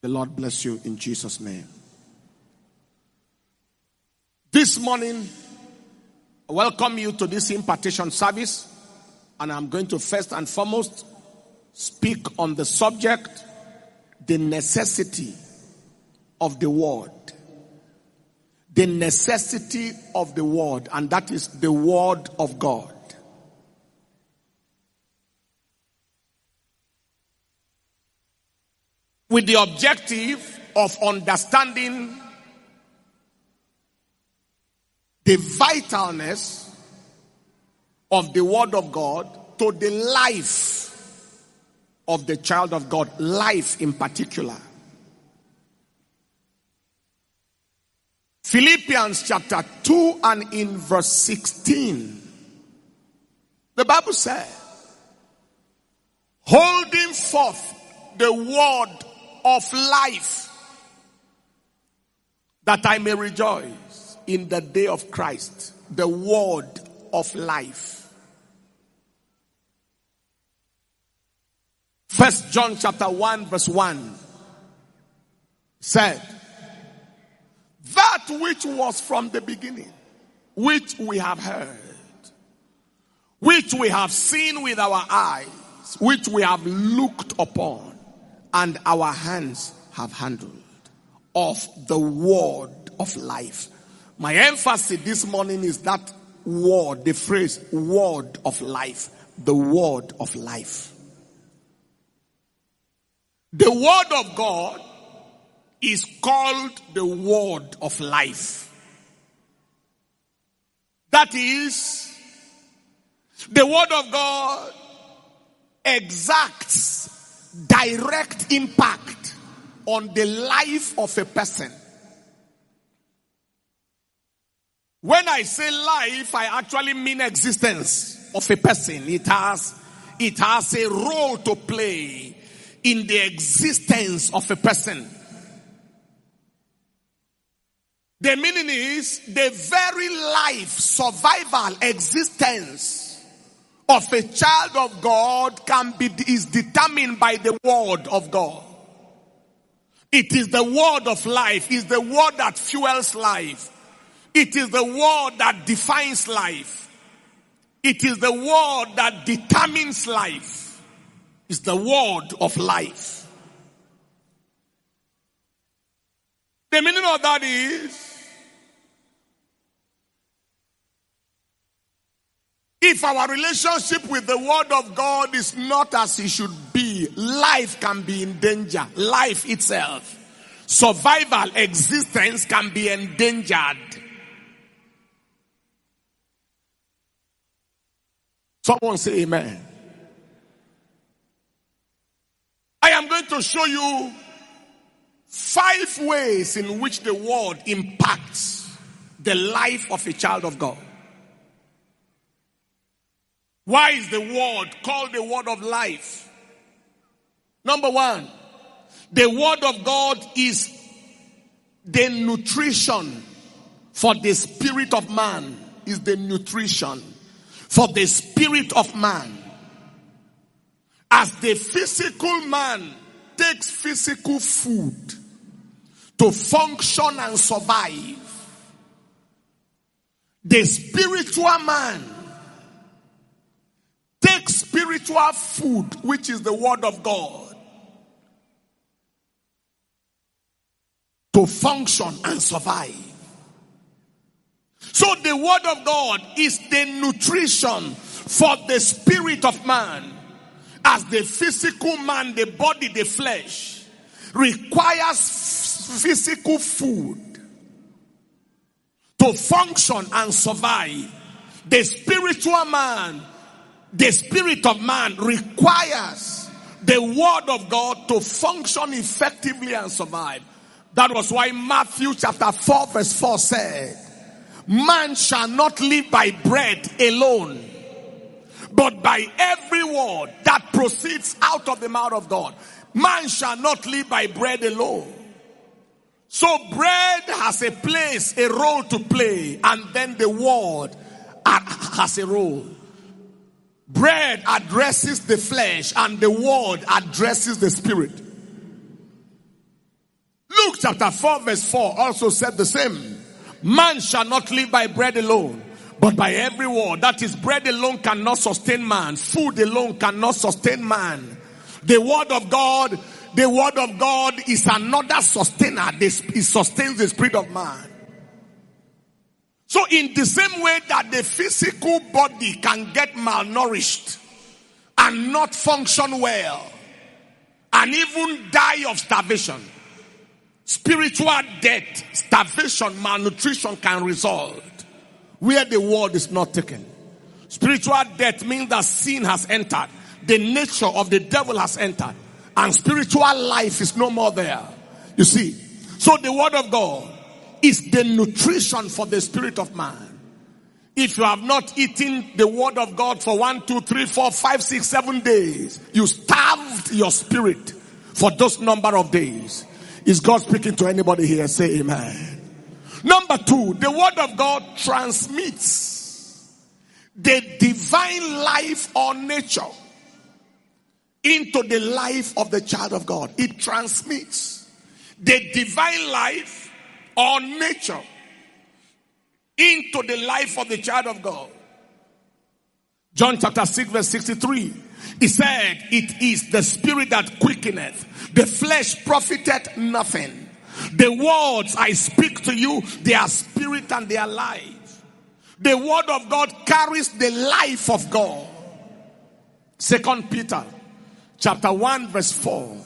The Lord bless you in Jesus' name. This morning, I welcome you to this impartation service, and I'm going to first and foremost speak on the subject, the necessity of the word. The necessity of the word, and that is the word of God. With the objective of understanding the vitalness of the word of God to the life of the child of God, life in particular. Philippians chapter 2 and in verse 16, the Bible says, holding forth the word of life, that I may rejoice in the day of Christ. The word of life. 1 John chapter 1 verse 1 said, that which was from the beginning, which we have heard, which we have seen with our eyes, which we have looked upon, and our hands have handled, of the word of life. My emphasis this morning is that word, the phrase word of life. The word of life. The word of God is called the word of life. That is, the word of God exacts direct impact on the life of a person. When I say life, I actually mean existence of a person. It has a role to play in the existence of a person. The meaning is the very life, survival, existence of a child of God is determined by the word of God. It is the word of life. It is the word that fuels life. It is the word that defines life. It is the word that determines life. It's the word of life. The meaning of that is, if our relationship with the word of God is not as it should be, life can be in danger. Life itself, survival, existence can be endangered. Someone say amen. I am going to show you 5 ways in which the word impacts the life of a child of God. Why is the word called the word of life? Number 1, the word of God is the nutrition for the spirit of man. Is the nutrition for the spirit of man. As the physical man takes physical food to function and survive, the spiritual man takes spiritual food, which is the word of God, to function and survive. So the word of God is the nutrition for the spirit of man. As the physical man, the body, the flesh, requires physical food to function and survive, the spiritual man, the spirit of man, requires the word of God to function effectively and survive. That was why Matthew chapter 4 verse 4 said, man shall not live by bread alone, but by every word that proceeds out of the mouth of God. Man shall not live by bread alone. So bread has a place, a role to play, and then the word has a role. Bread addresses the flesh and the word addresses the spirit. Luke chapter 4 verse 4 also said the same. Man shall not live by bread alone, but by every word. That is, bread alone cannot sustain man. Food alone cannot sustain man. The word of God is another sustainer. It sustains the spirit of man. So in the same way that the physical body can get malnourished and not function well and even die of starvation, spiritual death, starvation, malnutrition can result where the word is not taken. Spiritual death means that sin has entered. The nature of the devil has entered. And spiritual life is no more there. You see. So the word of God is the nutrition for the spirit of man. If you have not eaten the word of God for 1, 2, 3, 4, 5, 6, 7 days, you starved your spirit for those number of days. Is God speaking to anybody here? Say amen. Number 2, the word of God transmits the divine life or nature into the life of the child of God. It transmits the divine life or nature into the life of the child of God. John chapter 6 verse 63. He said, it is the spirit that quickeneth. The flesh profiteth nothing. The words I speak to you, they are spirit and they are life. The word of God carries the life of God. 2 Peter chapter 1 verse 4.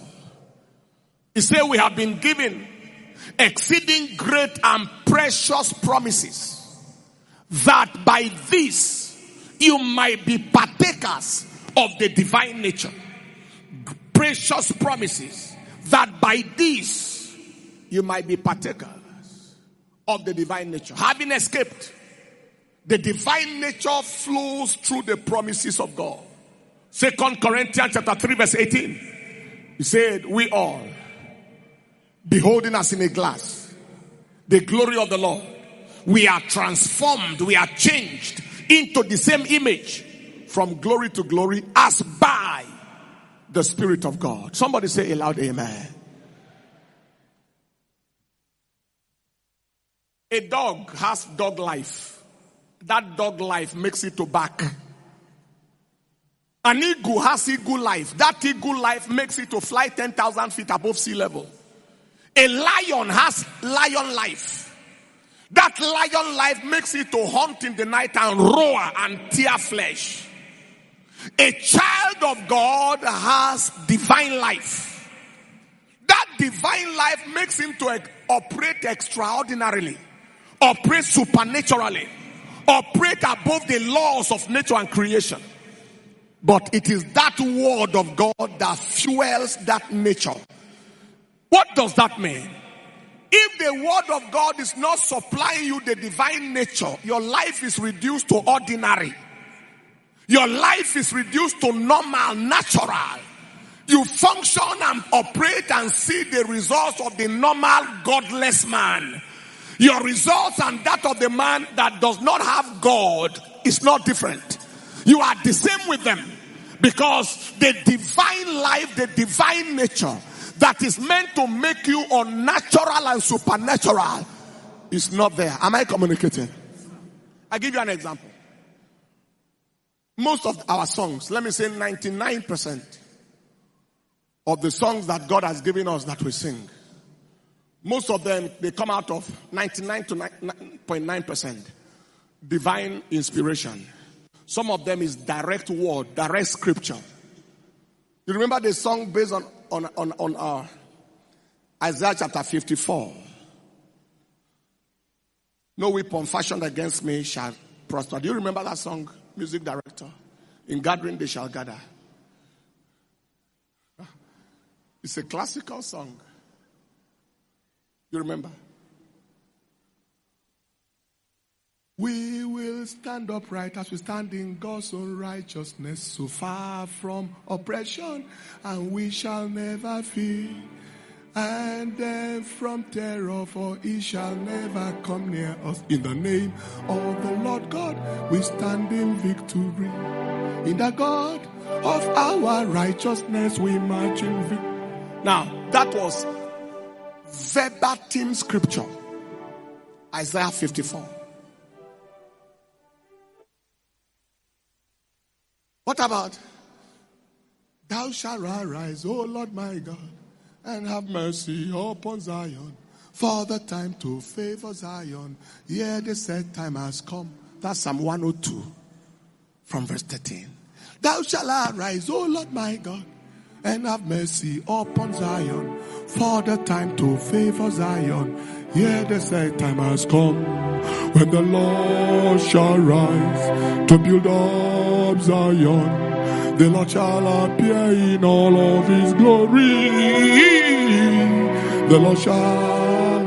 He said, we have been given exceeding great and precious promises, that by this you might be partakers of the divine nature. Precious promises, that by this you might be partakers of the divine nature. Having escaped, the divine nature flows through the promises of God. 2 Corinthians chapter 3 verse 18. He said, we all, beholding us in a glass, the glory of the Lord, we are transformed, we are changed into the same image from glory to glory as by the Spirit of God. Somebody say aloud, amen. A dog has dog life. That dog life makes it to bark. An eagle has eagle life. That eagle life makes it to fly 10,000 feet above sea level. A lion has lion life. That lion life makes it to hunt in the night and roar and tear flesh. A child of God has divine life. That divine life makes him to operate extraordinarily, operate supernaturally, operate above the laws of nature and creation. But it is that word of God that fuels that nature. What does that mean? If the word of God is not supplying you the divine nature, your life is reduced to ordinary. Your life is reduced to normal, natural. You function and operate and see the results of the normal, godless man. Your results and that of the man that does not have God is not different. You are the same with them, because the divine life, the divine nature that is meant to make you unnatural and supernatural is not there. Am I communicating? I'll give you an example. Most of our songs, let me say 99% of the songs that God has given us that we sing, most of them, they come out of 99 to 9.9% divine inspiration. Some of them is direct word, direct scripture. You remember the song based on Isaiah chapter 54? No weapon fashioned against me shall prosper. Do you remember that song, music director? In gathering they shall gather. It's a classical song. You remember? We will stand upright as we stand in God's own righteousness, so far from oppression, and we shall never fear. And then from terror, for it shall never come near us. In the name of the Lord God, we stand in victory. In the God of our righteousness, we march in victory. Now, that was verbatim scripture. Isaiah 54. What about? Thou shalt arise, O Lord my God, and have mercy upon Zion. For the time to favor Zion, yeah, the set time has come. That's Psalm 102 from verse 13. Thou shalt arise, O Lord my God, and have mercy upon Zion. For the time to favor Zion, yeah, the set time has come. When the Lord shall rise to build up Zion, the Lord shall appear in all of his glory. The Lord shall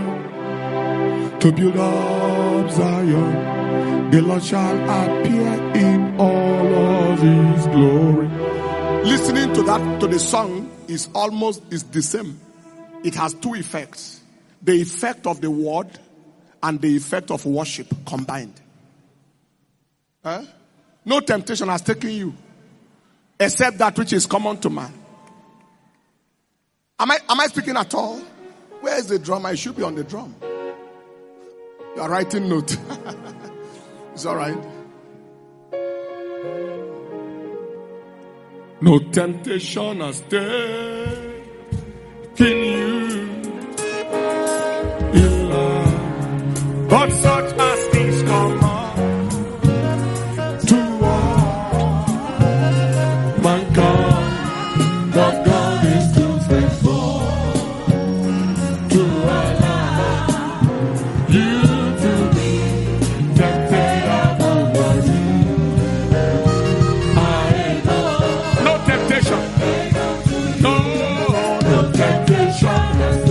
to build up Zion. The Lord shall appear in all of his glory. Listening to that, to the song is the same. It has two effects. The effect of the word and the effect of worship combined. No temptation has taken you except that which is common to man. Am I speaking at all? Where is the drum? I should be on the drum. You are writing note. It's all right. No temptation has taken you in love, but such as these come to all mankind. But God is too faithful to allow you to be tempted above what I know. No temptation. No temptation.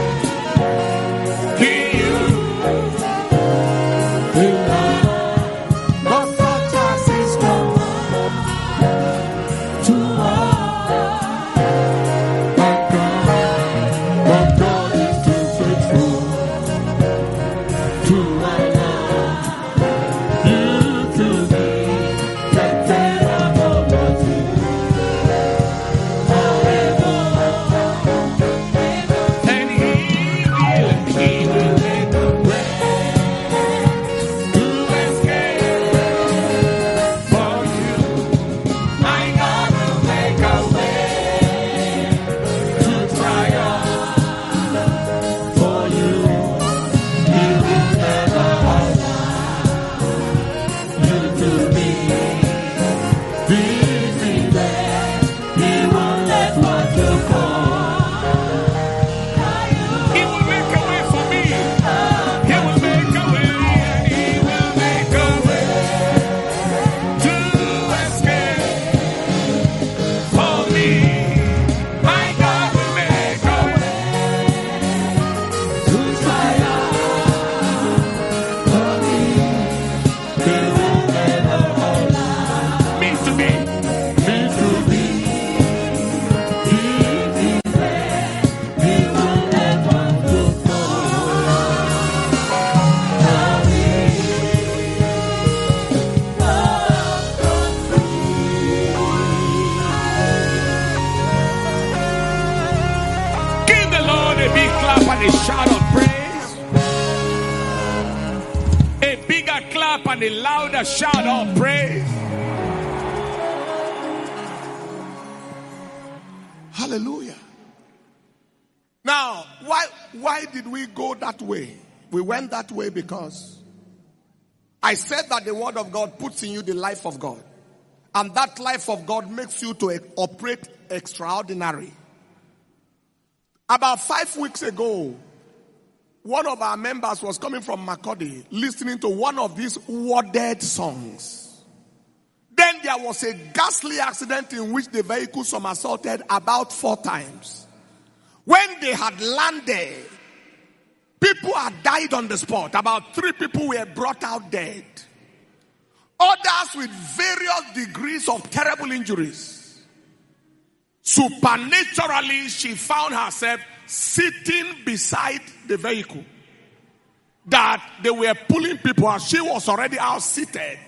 And a louder shout of praise. Hallelujah. Now, why did we go that way? We went that way because I said that the word of God puts in you the life of God. And that life of God makes you to operate extraordinary. About 5 weeks ago, one of our members was coming from Makurdi, listening to one of these worded songs. Then there was a ghastly accident in which the vehicle somersaulted about 4 times. When they had landed, people had died on the spot. About 3 people were brought out dead. Others with various degrees of terrible injuries. Supernaturally, she found herself sitting beside the vehicle that they were pulling people out. She was already out seated.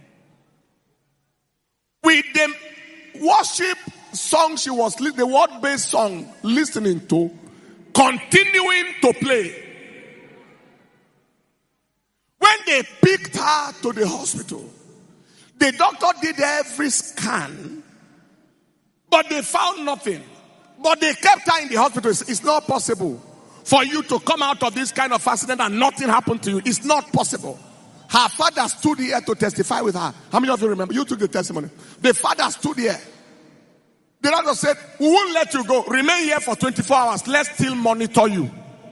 With the worship song she was, the word-based song listening to, continuing to play. When they picked her to the hospital, the doctor did every scan, but they found nothing. But they kept her in the hospital. It's not possible for you to come out of this kind of accident and nothing happened to you. It's not possible. Her father stood here to testify with her. How many of you remember? You took the testimony. The father stood here. The doctor said, we won't let you go. Remain here for 24 hours. Let's still monitor you.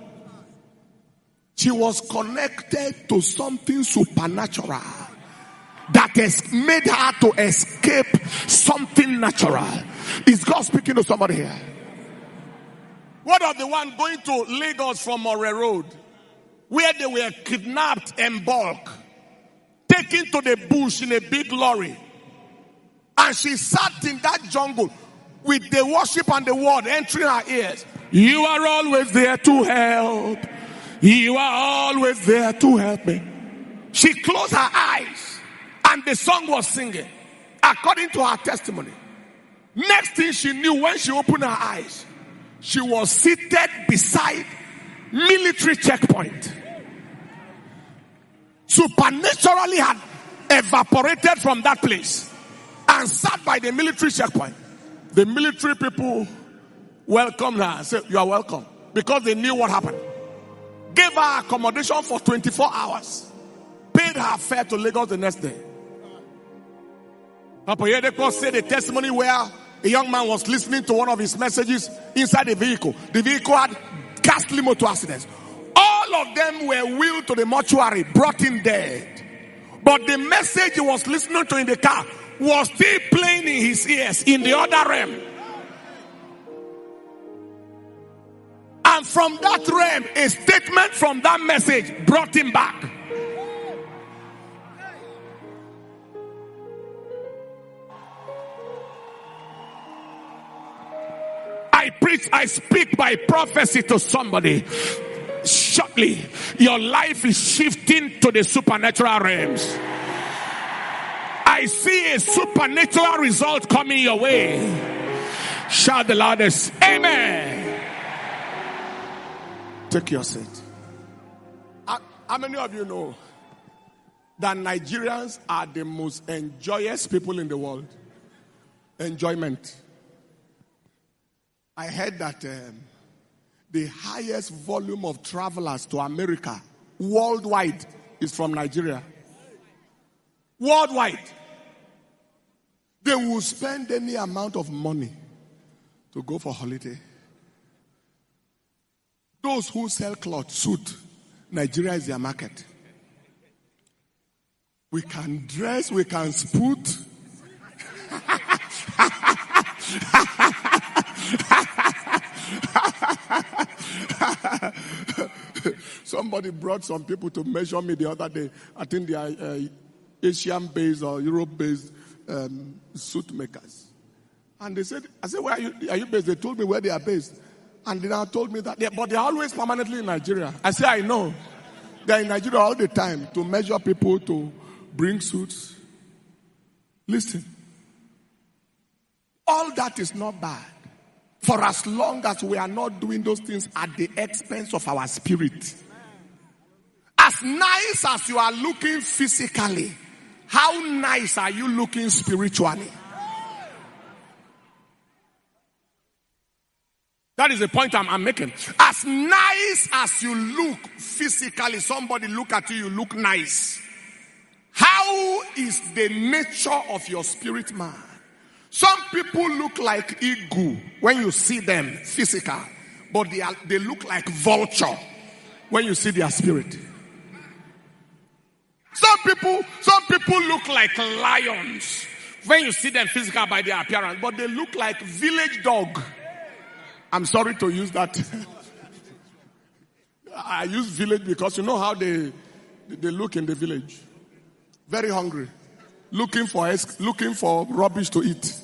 She was connected to something supernatural that has made her to escape something natural. Is God speaking to somebody here? What of the one going to Lagos from Moray Road, where they were kidnapped in bulk, taken to the bush in a big lorry, and she sat in that jungle with the worship and the word entering her ears? You are always there to help. You are always there to help me. She closed her eyes and the song was singing according to her testimony. Next thing she knew, when she opened her eyes, she was seated beside military checkpoint. Supernaturally had evaporated from that place and sat by the military checkpoint. The military people welcomed her and said, you are welcome, because they knew what happened. Gave her accommodation for 24 hours. Paid her fare to Lagos the next day. Papa Yedeko said a testimony where a young man was listening to one of his messages inside the vehicle. The vehicle had ghastly motor accidents. All of them were wheeled to the mortuary, brought in dead. But the message he was listening to in the car was still playing in his ears in the other realm. And from that realm, a statement from that message brought him back. I speak by prophecy to somebody. Shortly, your life is shifting to the supernatural realms. I see a supernatural result coming your way. Shout the loudest, amen. Take your seat. How many of you know that Nigerians are the most enjoyous people in the world? Enjoyment. I heard that the highest volume of travelers to America worldwide is from Nigeria. Worldwide. They will spend any amount of money to go for holiday. Those who sell cloth, suit, Nigeria is their market. We can dress, we can spout. Somebody brought some people to measure me the other day. I think they are Asian-based or Europe-based suit makers. And they said, I said, where are you based? They told me where they are based. And they now told me that, but they're always permanently in Nigeria. I said, I know. They're in Nigeria all the time to measure people, to bring suits. Listen. All that is not bad. For as long as we are not doing those things at the expense of our spirit. As nice as you are looking physically, how nice are you looking spiritually? That is the point I'm making. As nice as you look physically, somebody look at you, you look nice. How is the nature of your spirit man? Some people look like eagle when you see them physical, but they look like vulture when you see their spirit. Some people look like lions when you see them physical by their appearance, but they look like village dog. I'm sorry to use that. I use village because you know how they look in the village. Very hungry. Looking for rubbish to eat.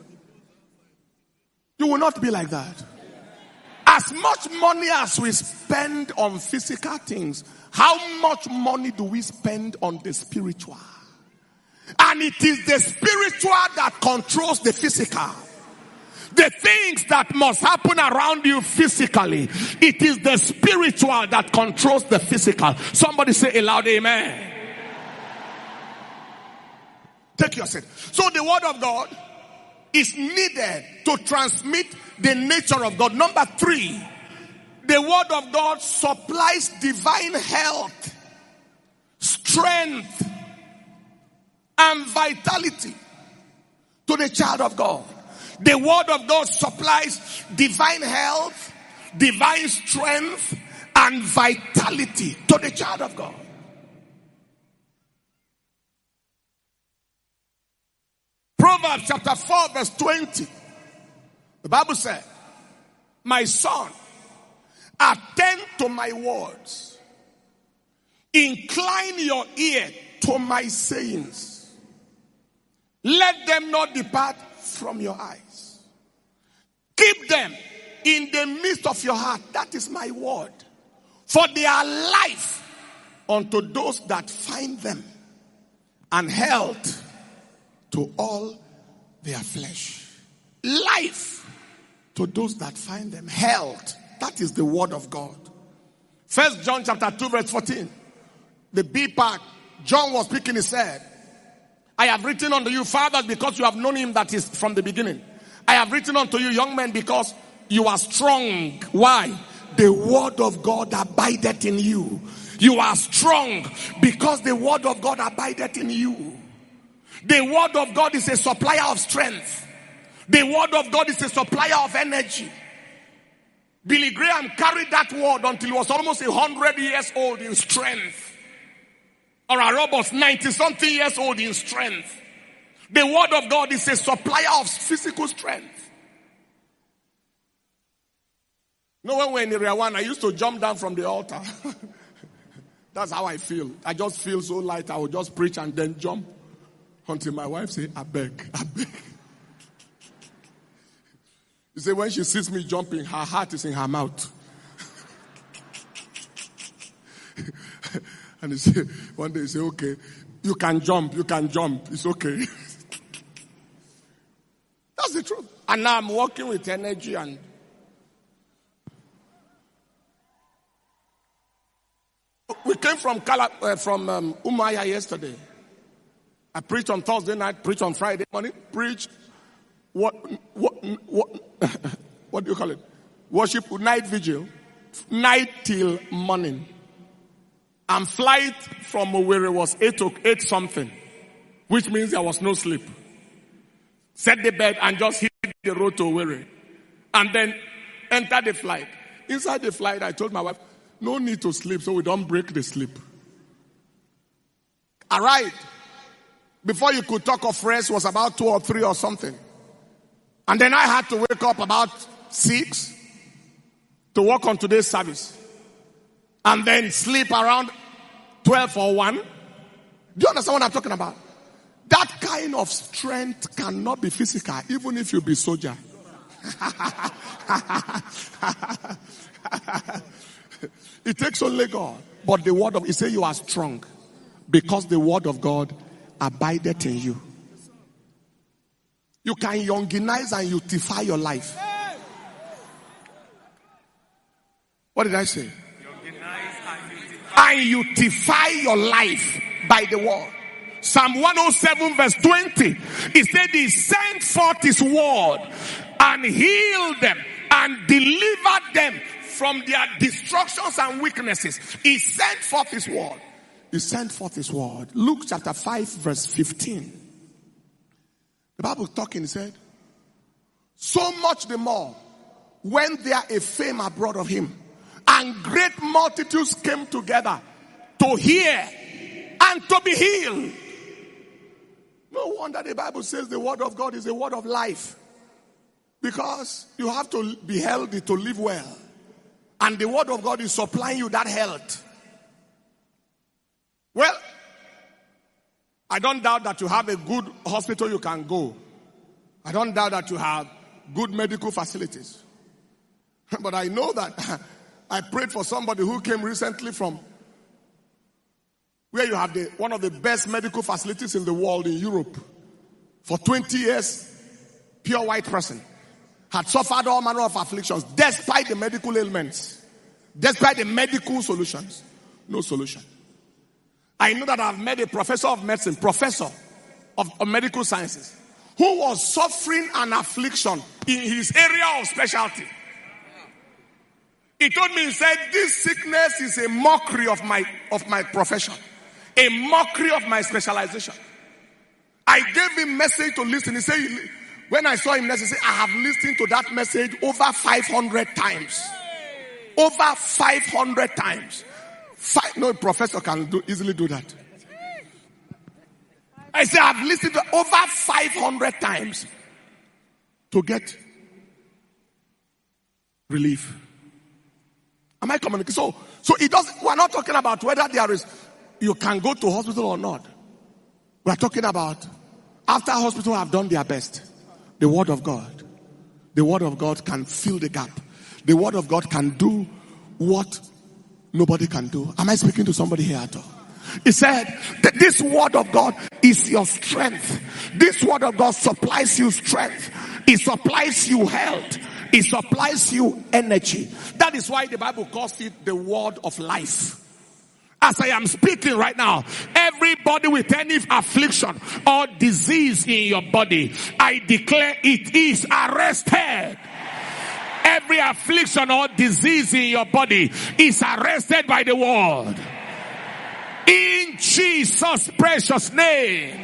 You will not be like that. As much money as we spend on physical things, how much money do we spend on the spiritual? And it is the spiritual that controls the physical. The things that must happen around you physically, it is the spiritual that controls the physical. Somebody say a loud amen. Take your seat. So the word of God is needed to transmit the nature of God. Number 3, the word of God supplies divine health, strength, and vitality to the child of God. The word of God supplies divine health, divine strength, and vitality to the child of God. Proverbs chapter 4 verse 20. The Bible said, my son, attend to my words. Incline your ear to my sayings. Let them not depart from your eyes. Keep them in the midst of your heart. That is my word. For they are life unto those that find them, and health to all their flesh. Life to those that find them. Health. That is the word of God. 1 John chapter 2 verse 14. The B part. John was speaking, he said, I have written unto you, fathers, because you have known him that is from the beginning. I have written unto you, young men, because you are strong. Why? The word of God abideth in you. You are strong because the word of God abideth in you. The word of God is a supplier of strength. The word of God is a supplier of energy. Billy Graham carried that word until he was almost 100 years old in strength. Or a robust 90-something years old in strength. The word of God is a supplier of physical strength. You know, when we're in Area 1, I used to jump down from the altar. That's how I feel. I just feel so light. I will just preach and then jump until my wife say, I beg. You see, when she sees me jumping, her heart is in her mouth. And one day he say, okay, you can jump. It's okay. That's the truth. And now I'm working with energy and we came from Umuahia yesterday. I preached on Thursday night, preached on Friday morning, preached what do you call it? Worship night vigil, night till morning. And flight from Owerri was 8 something, which means there was no sleep. Set the bed and just hit the road to Owerri. And then enter the flight. Inside the flight, I told my wife, no need to sleep so we don't break the sleep. Arrived. Before you could talk of rest was about 2 or 3 or something. And then I had to wake up about 6 to work on today's service. And then sleep around 12 or 1. Do you understand what I'm talking about? That kind of strength cannot be physical, even if you be soldier. It takes only God. But the word of, he said you are strong because the word of God abideth in you. You can younginize and utify your life. What did I say? And utify your life by the word. Psalm 107 verse 20. It said he sent forth his word and healed them and delivered them from their destructions and weaknesses. He sent forth his word. He sent forth his word. Luke chapter 5 verse 15. The Bible talking, he said, so much the more when there a fame abroad of him, and great multitudes came together to hear and to be healed. No wonder the Bible says the word of God is a word of life. Because you have to be healthy to live well. And the word of God is supplying you that health. Well, I don't doubt that you have a good hospital you can go. I don't doubt that you have good medical facilities. But I know that I prayed for somebody who came recently from where you have one of the best medical facilities in the world in Europe. For 20 years, pure white person. had suffered all manner of afflictions, despite the medical ailments, despite the medical solutions. No solution. I know that I've met a professor of medicine, professor of medical sciences, who was suffering an affliction in his area of specialty. He told me, he said, this sickness is a mockery of my profession, a mockery of my specialization. I gave him message to listen. He said, when I saw him next, he said, I have listened to that message over 500 times. Over 500 times. No professor can easily do that. I said, I've listened to over 500 times to get relief. Am I communicating? So it doesn't, we're not talking about whether you can go to hospital or not. We're talking about after hospital have done their best. The word of God. The word of God can fill the gap. The word of God can do what nobody can do. Am I speaking to somebody here at all? He said that this word of God is your strength. This word of God supplies you strength. It supplies you health. It supplies you energy. That is why the Bible calls it the word of life. As I am speaking right now, everybody with any affliction or disease in your body, I declare it is arrested. Every affliction or disease in your body is arrested by the word. In Jesus' precious name.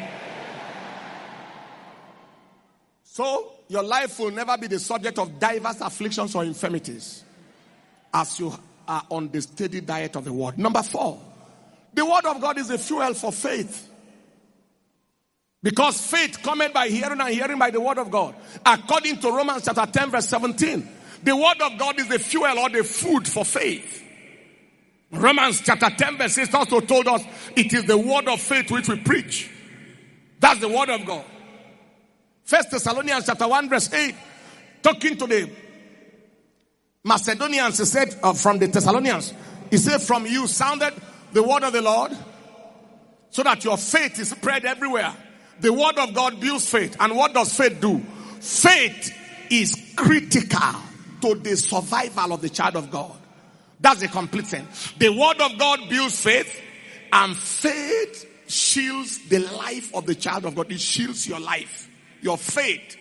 So, your life will never be the subject of diverse afflictions or infirmities as you are on the steady diet of the word. Number 4, the word of God is a fuel for faith. Because faith cometh by hearing and hearing by the word of God. According to Romans chapter 10 verse 17, the word of God is the fuel or the food for faith. Romans chapter 10 verse 6 also told us it is the word of faith which we preach. That's the word of God. 1 Thessalonians chapter 1 verse 8, talking to the Macedonians, he said, from the Thessalonians, he said, from you sounded the word of the Lord, so that your faith is spread everywhere. The word of God builds faith. And what does faith do? Faith is critical to the survival of the child of God. That's the complete sense. The word of God builds faith, and faith shields the life of the child of God. It shields your life. Your faith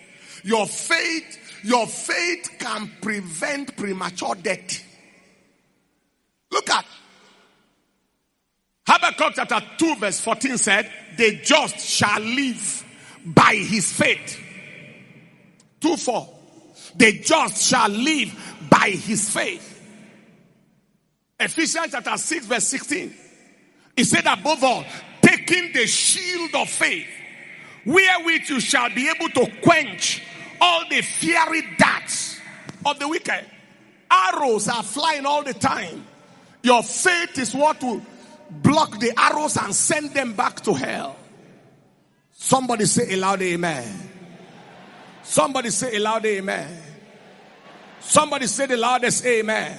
can prevent premature death. Look at Habakkuk chapter 2 verse 14 said, the just shall live by his faith. 2:4. The just shall live by his faith. Ephesians chapter 6 verse 16. He said, above all, taking the shield of faith, wherewith you shall be able to quench all the fiery darts of the wicked. Arrows are flying all the time. Your faith is what will block the arrows and send them back to hell. Somebody say a loud amen. Somebody say a loud amen. Somebody say the loudest amen.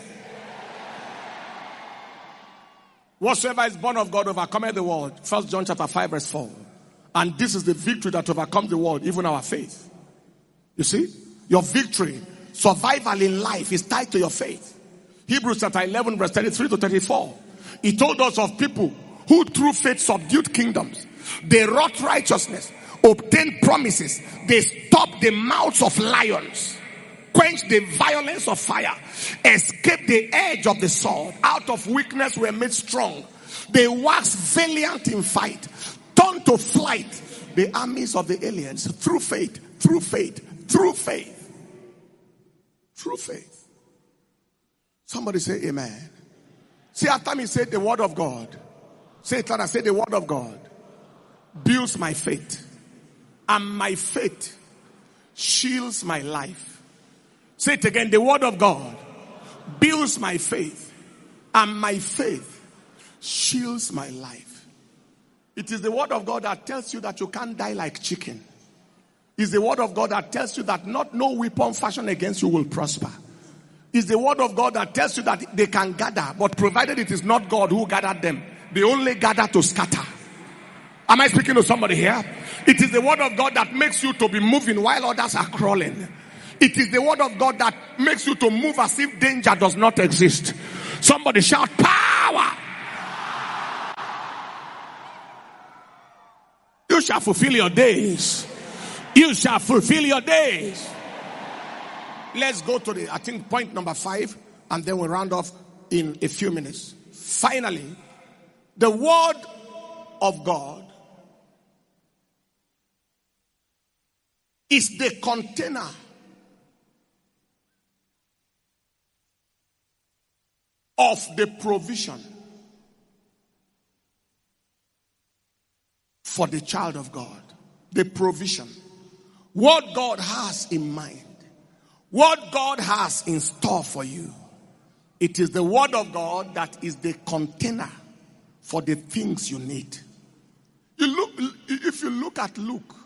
Whatsoever is born of God overcometh the world. 1 John chapter 5 verse 4. And this is the victory that overcomes the world, even our faith. You see? Your victory, survival in life is tied to your faith. Hebrews chapter 11 verse 33 to 34. He told us of people who through faith subdued kingdoms. They wrought righteousness, obtained promises. They stopped the mouths of lions, quenched the violence of fire, escaped the edge of the sword. Out of weakness were made strong. They waxed valiant in fight, turned to flight the armies of the aliens through faith, through faith, through faith, through faith. Somebody say amen. See, after me, say the word of God. Say it louder. Say the word of God builds my faith, and my faith shields my life. Say it again. The word of God builds my faith, and my faith shields my life. It is the word of God that tells you that you can't die like chicken. It's the word of God that tells you that no weapon fashioned against you will prosper. It's the word of God that tells you that they can gather, but provided it is not God who gathered them, they only gather to scatter. Am I speaking to somebody here? It is the word of God that makes you to be moving while others are crawling. It is the word of God that makes you to move as if danger does not exist. Somebody shout power. You shall fulfill your days. You shall fulfill your days. Let's go to the, I think, point number 5, and then we'll round off in a few minutes. Finally, the word of God is the container of the provision for the child of God. The provision. What God has in mind. What God has in store for you. It is the word of God that is the container for the things you need. If you look at Luke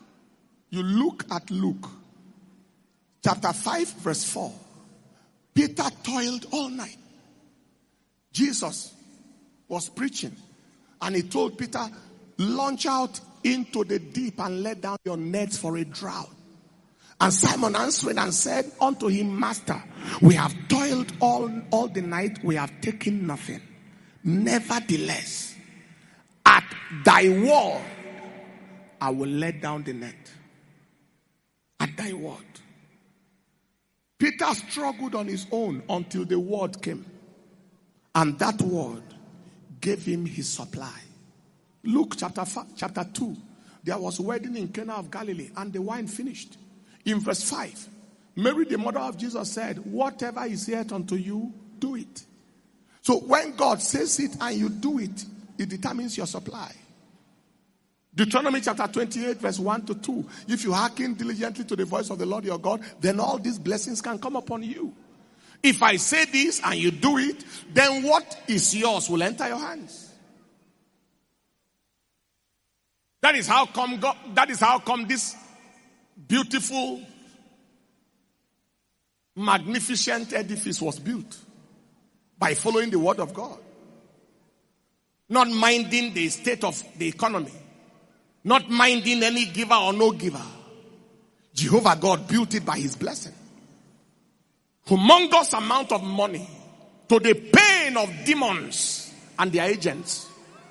chapter 5 verse 4. Peter toiled all night. Jesus was preaching and he told Peter, launch out into the deep and let down your nets for a drought. And Simon answered and said unto him, Master, we have toiled all the night, we have taken nothing. Nevertheless, at thy word, I will let down the net. At thy word. Peter struggled on his own until the word came. And that word gave him his supply. Luke chapter 2. There was a wedding in Cana of Galilee and the wine finished. In verse 5, Mary, the mother of Jesus, said, whatever is said unto you, do it. So when God says it and you do it, it determines your supply. Deuteronomy chapter 28 verse 1 to 2. If you hearken diligently to the voice of the Lord your God, then all these blessings can come upon you. If I say this and you do it, then what is yours will enter your hands. That is how come this beautiful, magnificent edifice was built. By following the word of God. Not minding the state of the economy. Not minding any giver or no giver. Jehovah God built it by his blessing. Humongous amount of money to the pain of demons and their agents.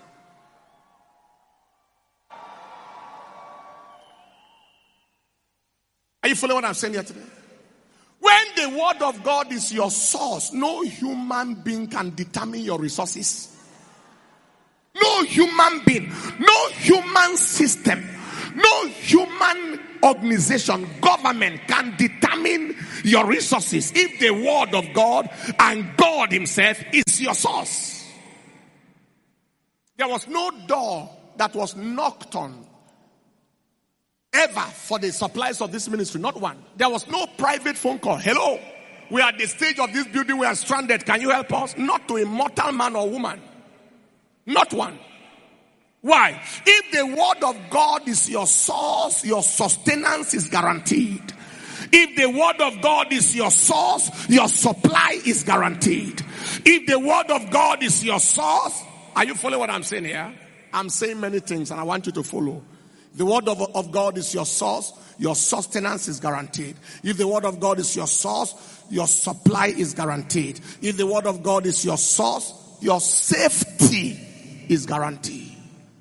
Are you following what I'm saying here today? When the word of God is your source, no human being can determine your resources. No human being, no human system, no human organization, government can determine your resources if the word of God and God himself is your source. There was no door that was knocked on ever for the supplies of this ministry, not one. There was no private phone call. Hello, we are at the stage of this building, we are stranded, can you help us? Not to a mortal man or woman. Not one. Why? If the word of God is your source, your sustenance is guaranteed. If the word of God is your source, your supply is guaranteed. If the word of God is your source, are you following what I'm saying here? I'm saying many things and I want you to follow. The word of God is your source, your sustenance is guaranteed. If the word of God is your source, your supply is guaranteed. If the word of God is your source, your safety is guaranteed.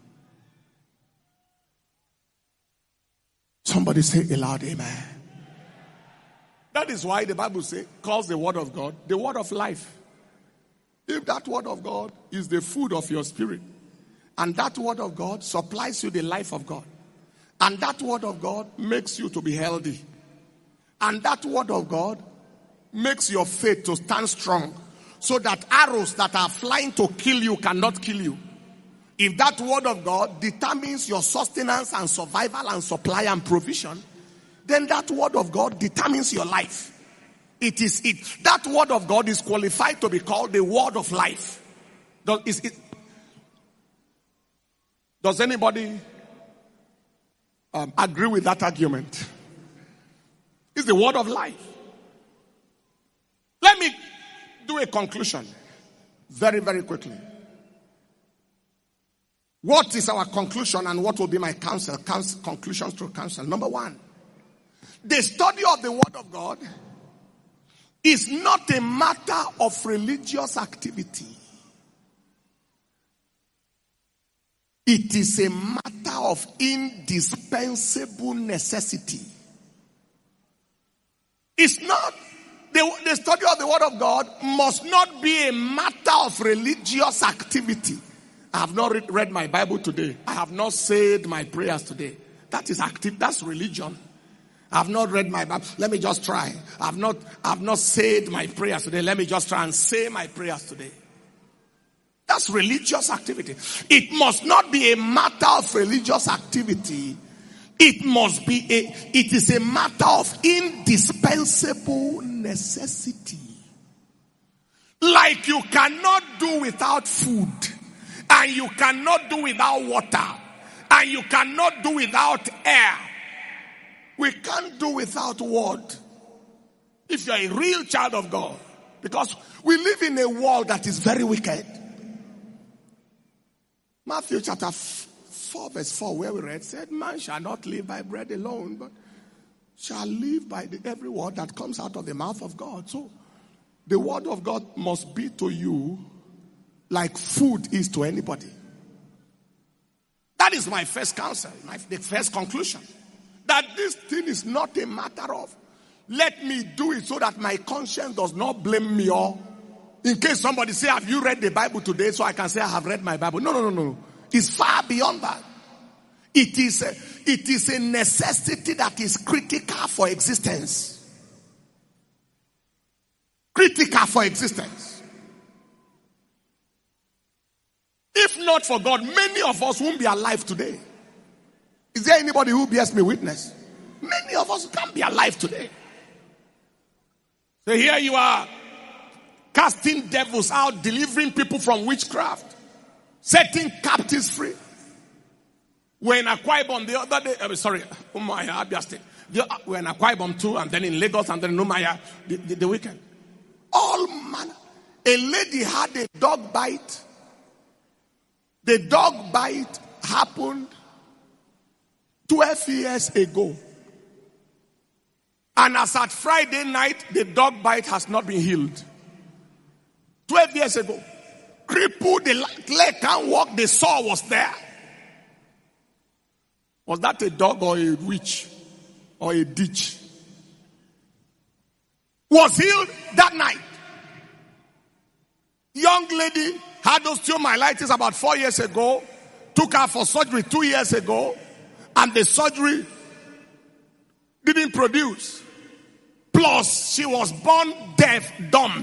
Somebody say aloud, amen. That is why the Bible calls the word of God the word of life. If that word of God is the food of your spirit, and that word of God supplies you the life of God, and that word of God makes you to be healthy, and that word of God makes your faith to stand strong, so that arrows that are flying to kill you cannot kill you. If that word of God determines your sustenance and survival and supply and provision, then that word of God determines your life. That word of God is qualified to be called the word of life. Does anybody agree with that argument? It's the word of life. Let me do a conclusion very, very quickly. What is our conclusion and what will be my conclusions to counsel? Number one, The study of the Word of God is not a matter of religious activity. It is a matter of indispensable necessity. It's not, the study of the Word of God must not be a matter of religious activity. I have not read my Bible today. I have not said my prayers today. That is active, that's religion. I have not read my Bible. Let me just try. I have not said my prayers today. Let me just try and say my prayers today. That's religious activity. It must not be a matter of religious activity. It is a matter of indispensable necessity. Like you cannot do without food, and you cannot do without water, and you cannot do without air. We can't do without word. If you're a real child of God, because we live in a world that is very wicked. Matthew chapter 4 verse 4 where we read said, man shall not live by bread alone, but shall live by every word that comes out of the mouth of God. So the word of God must be to you like food is to anybody. That is my first counsel, the first conclusion. That this thing is not a matter of, let me do it so that my conscience does not blame me, or in case somebody say, have you read the Bible today? So I can say I have read my Bible. No. It's far beyond that. It is a necessity that is critical for existence. Critical for existence. If not for God, many of us won't be alive today. Is there anybody who bears me witness? Many of us can't be alive today. So here you are, casting devils out, delivering people from witchcraft, setting captives free. We're in Akwa Ibom the other day, Umuahia, Abia State. We're in Akwa Ibom too, and then in Lagos, and then in Umuahia the weekend. All manner. A lady had a dog bite. The dog bite happened 12 years ago. And as at Friday night, the dog bite has not been healed. 12 years ago. Crippled, the leg can't walk, the sore was there. Was that a dog or a witch or a ditch? Was healed that night. Young lady had osteomyelitis about 4 years ago. Took her for surgery 2 years ago. And the surgery didn't produce. Plus, she was born deaf, dumb.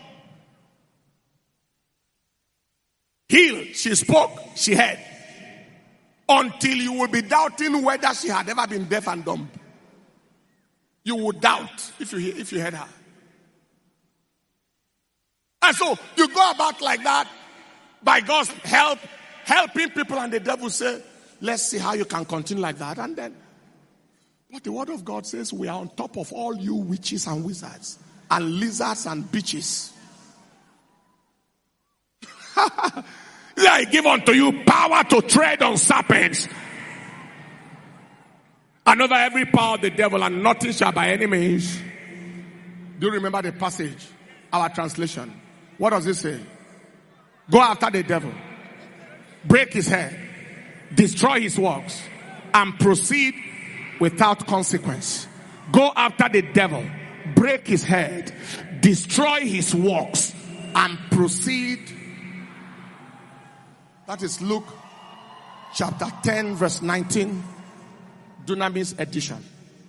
Healed, she spoke, she heard. Until you will be doubting whether she had ever been deaf and dumb. You would doubt if you heard her. And so, you go about like that, by God's help, helping people, and the devil say, let's see how you can continue like that. And then, but the word of God says we are on top of all you witches and wizards and lizards and bitches. I give unto you power to tread on serpents and over every power of the devil, and nothing shall by any means. Do you remember the passage? Our translation. What does it say? Go after the devil, break his head, destroy his works, and proceed without consequence. Go after the devil, break his head, destroy his works, and proceed. That is Luke chapter 10 verse 19, Dunamis edition.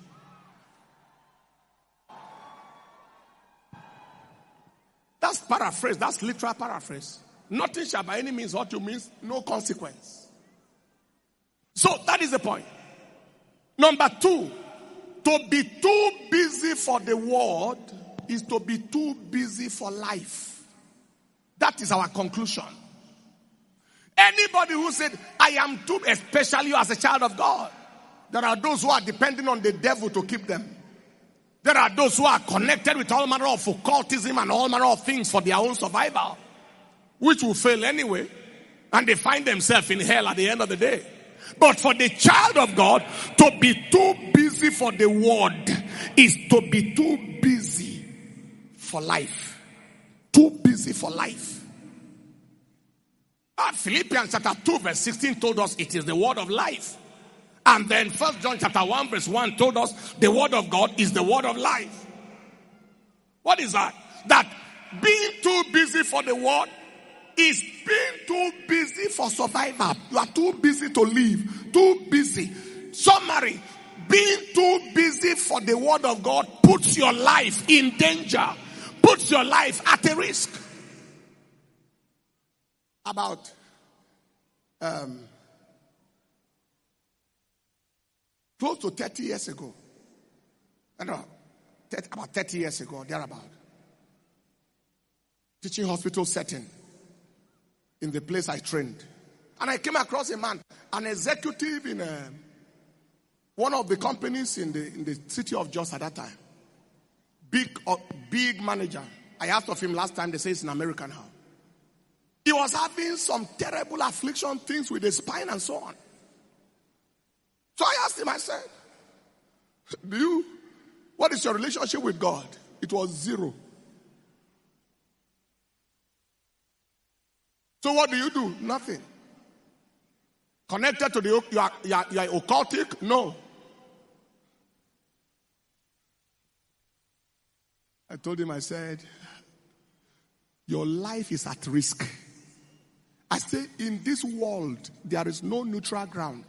That's paraphrase, that's literal paraphrase. Nothing shall by any means what you mean, no consequence. So that is the point. Number 2, to be too busy for the world is to be too busy for life. That is our conclusion. Anybody who said, I am too, especially you as a child of God, there are those who are depending on the devil to keep them. There are those who are connected with all manner of occultism and all manner of things for their own survival, which will fail anyway, and they find themselves in hell at the end of the day. But for the child of God to be too busy for the word is to be too busy for life. Too busy for life. Philippians chapter 2 verse 16 told us it is the word of life. And then 1 John chapter 1 verse 1 told us the word of God is the word of life. What is that? That being too busy for the word is being too busy for survival. You are too busy to live. Too busy. Summary. Being too busy for the word of God puts your life in danger. Puts your life at a risk. About close to 30 years ago. About 30 years ago, thereabout. Teaching hospital setting in the place I trained. And I came across a man, an executive in one of the companies in the city of Jos at that time. Big manager. I asked of him last time, they say it's in America now. He was having some terrible affliction, things with the spine and so on. So I asked him, I said, what is your relationship with God? It was 0. So what do? Nothing. Connected to the, you are occultic? No. I told him, I said, your life is at risk. I say, in this world, there is no neutral ground.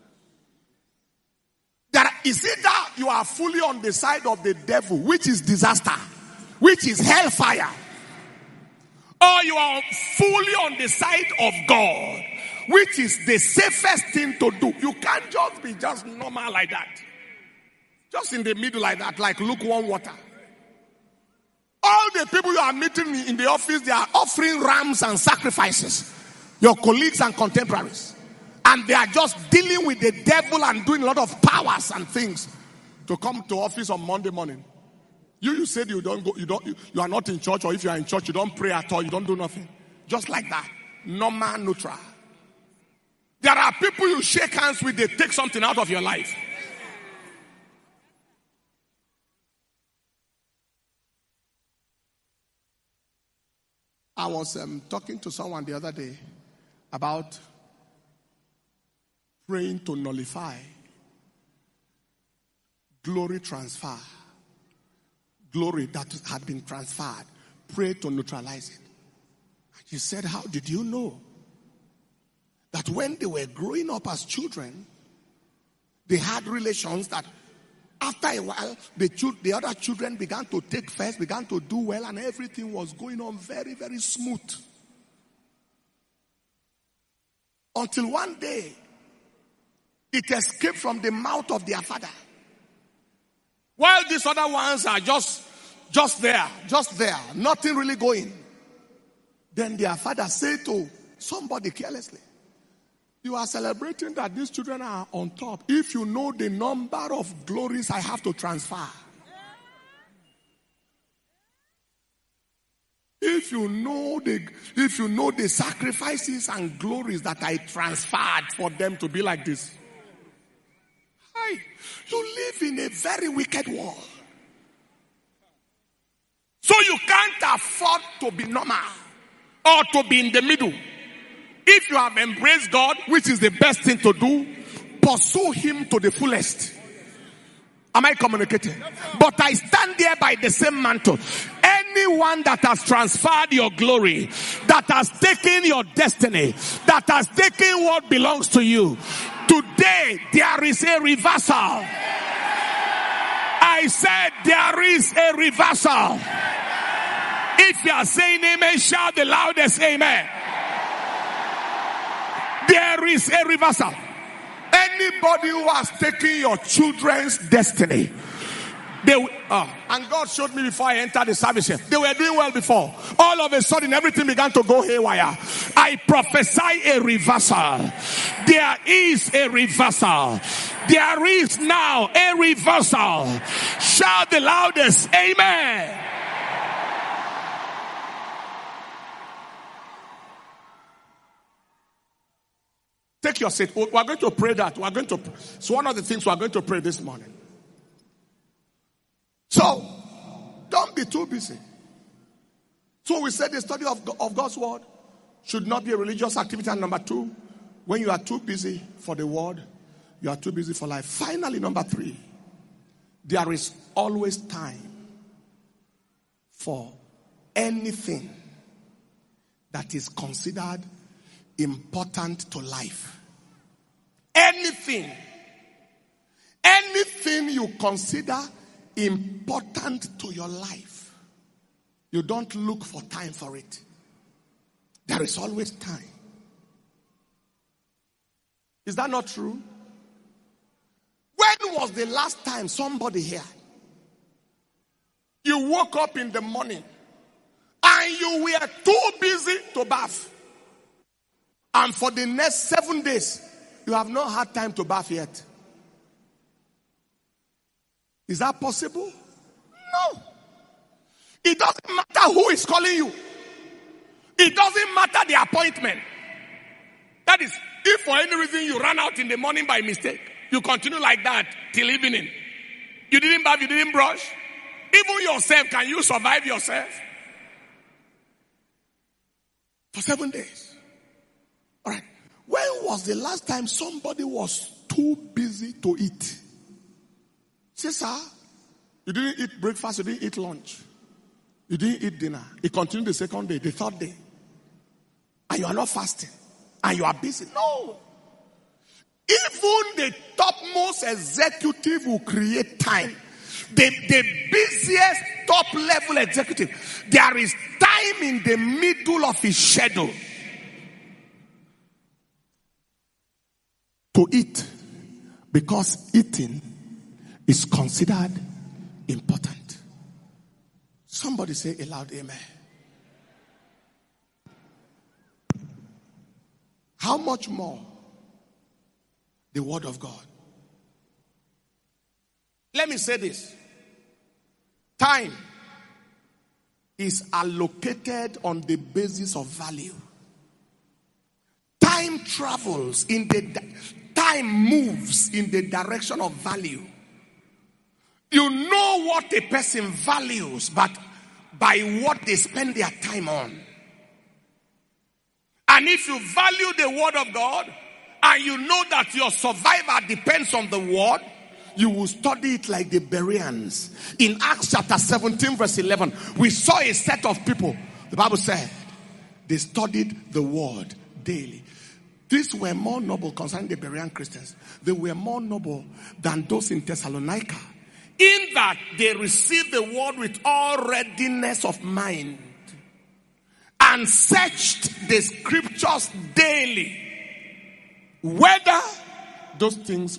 There is either you are fully on the side of the devil, which is disaster, which is hellfire, or you are fully on the side of God, which is the safest thing to do. You can't just be just normal like that. Just in the middle like that, like lukewarm water. All the people you are meeting in the office, they are offering rams and sacrifices. Your colleagues and contemporaries. And they are just dealing with the devil and doing a lot of powers and things to come to office on Monday morning. You said you don't go, you are not in church, or if you are in church, you don't pray at all, you don't do nothing. Just like that. Normal, neutral. There are people you shake hands with, they take something out of your life. I was talking to someone the other day about praying to nullify glory transfer. Glory that had been transferred. Pray to neutralize it. He said, how did you know that when they were growing up as children, they had relations that after a while, the other children began to take first, began to do well, and everything was going on very, very smooth. Until one day, it escaped from the mouth of their father. While these other ones are just there, nothing really going. Then their father said to somebody carelessly, you are celebrating that these children are on top. If you know the number of glories I have to transfer. If you know the sacrifices and glories that I transferred for them to be like this. Hi, you live in a very wicked world. So you can't afford to be normal or to be in the middle. If you have embraced God, which is the best thing to do, pursue Him to the fullest. Am I communicating? But I stand there by the same mantle. Anyone that has transferred your glory, that has taken your destiny, that has taken what belongs to you, today there is a reversal. I said there is a reversal. If you are saying amen, shout the loudest amen. There is a reversal. Anybody who has taken your children's destiny, and God showed me before I entered the service here, they were doing well before. All of a sudden, everything began to go haywire. I prophesy a reversal. There is a reversal. There is now a reversal. Shout the loudest, amen. Take your seat. We are going to pray that. It's one of the things we are going to pray this morning. be too busy. So we said the study of God's word should not be a religious activity. And number two, when you are too busy for the word, you are too busy for life. Finally, number three, there is always time for anything that is considered important to life. Anything you consider important to your life, you don't look for time for it. There is always time. Is that not true? When was the last time somebody here, you woke up in the morning and you were too busy to bath? And for the next 7 days, you have not had time to bath yet. Is that possible? No. It doesn't matter who is calling you. It doesn't matter the appointment. That is, if for any reason you run out in the morning by mistake, you continue like that till evening. You didn't bath, you didn't brush. Even yourself, can you survive yourself? For 7 days. All right. When was the last time somebody was too busy to eat? Say, sir, you didn't eat breakfast, you didn't eat lunch. You didn't eat dinner. It continued the second day, the third day. And you are not fasting. And you are busy. No. Even the topmost executive will create time. The busiest top level executive, there is time in the middle of his schedule to eat, because eating is considered important. Somebody say aloud, amen. How much more the word of God? Let me say this. Time is allocated on the basis of value. Time travels time moves in the direction of value. You know what a person values, but by what they spend their time on. And if you value the word of God, and you know that your survival depends on the word, you will study it like the Bereans. In Acts chapter 17 verse 11, we saw a set of people. The Bible said they studied the word daily. These were more noble concerning the Berean Christians. They were more noble than those in Thessalonica, in that they received the word with all readiness of mind and searched the scriptures daily, whether those things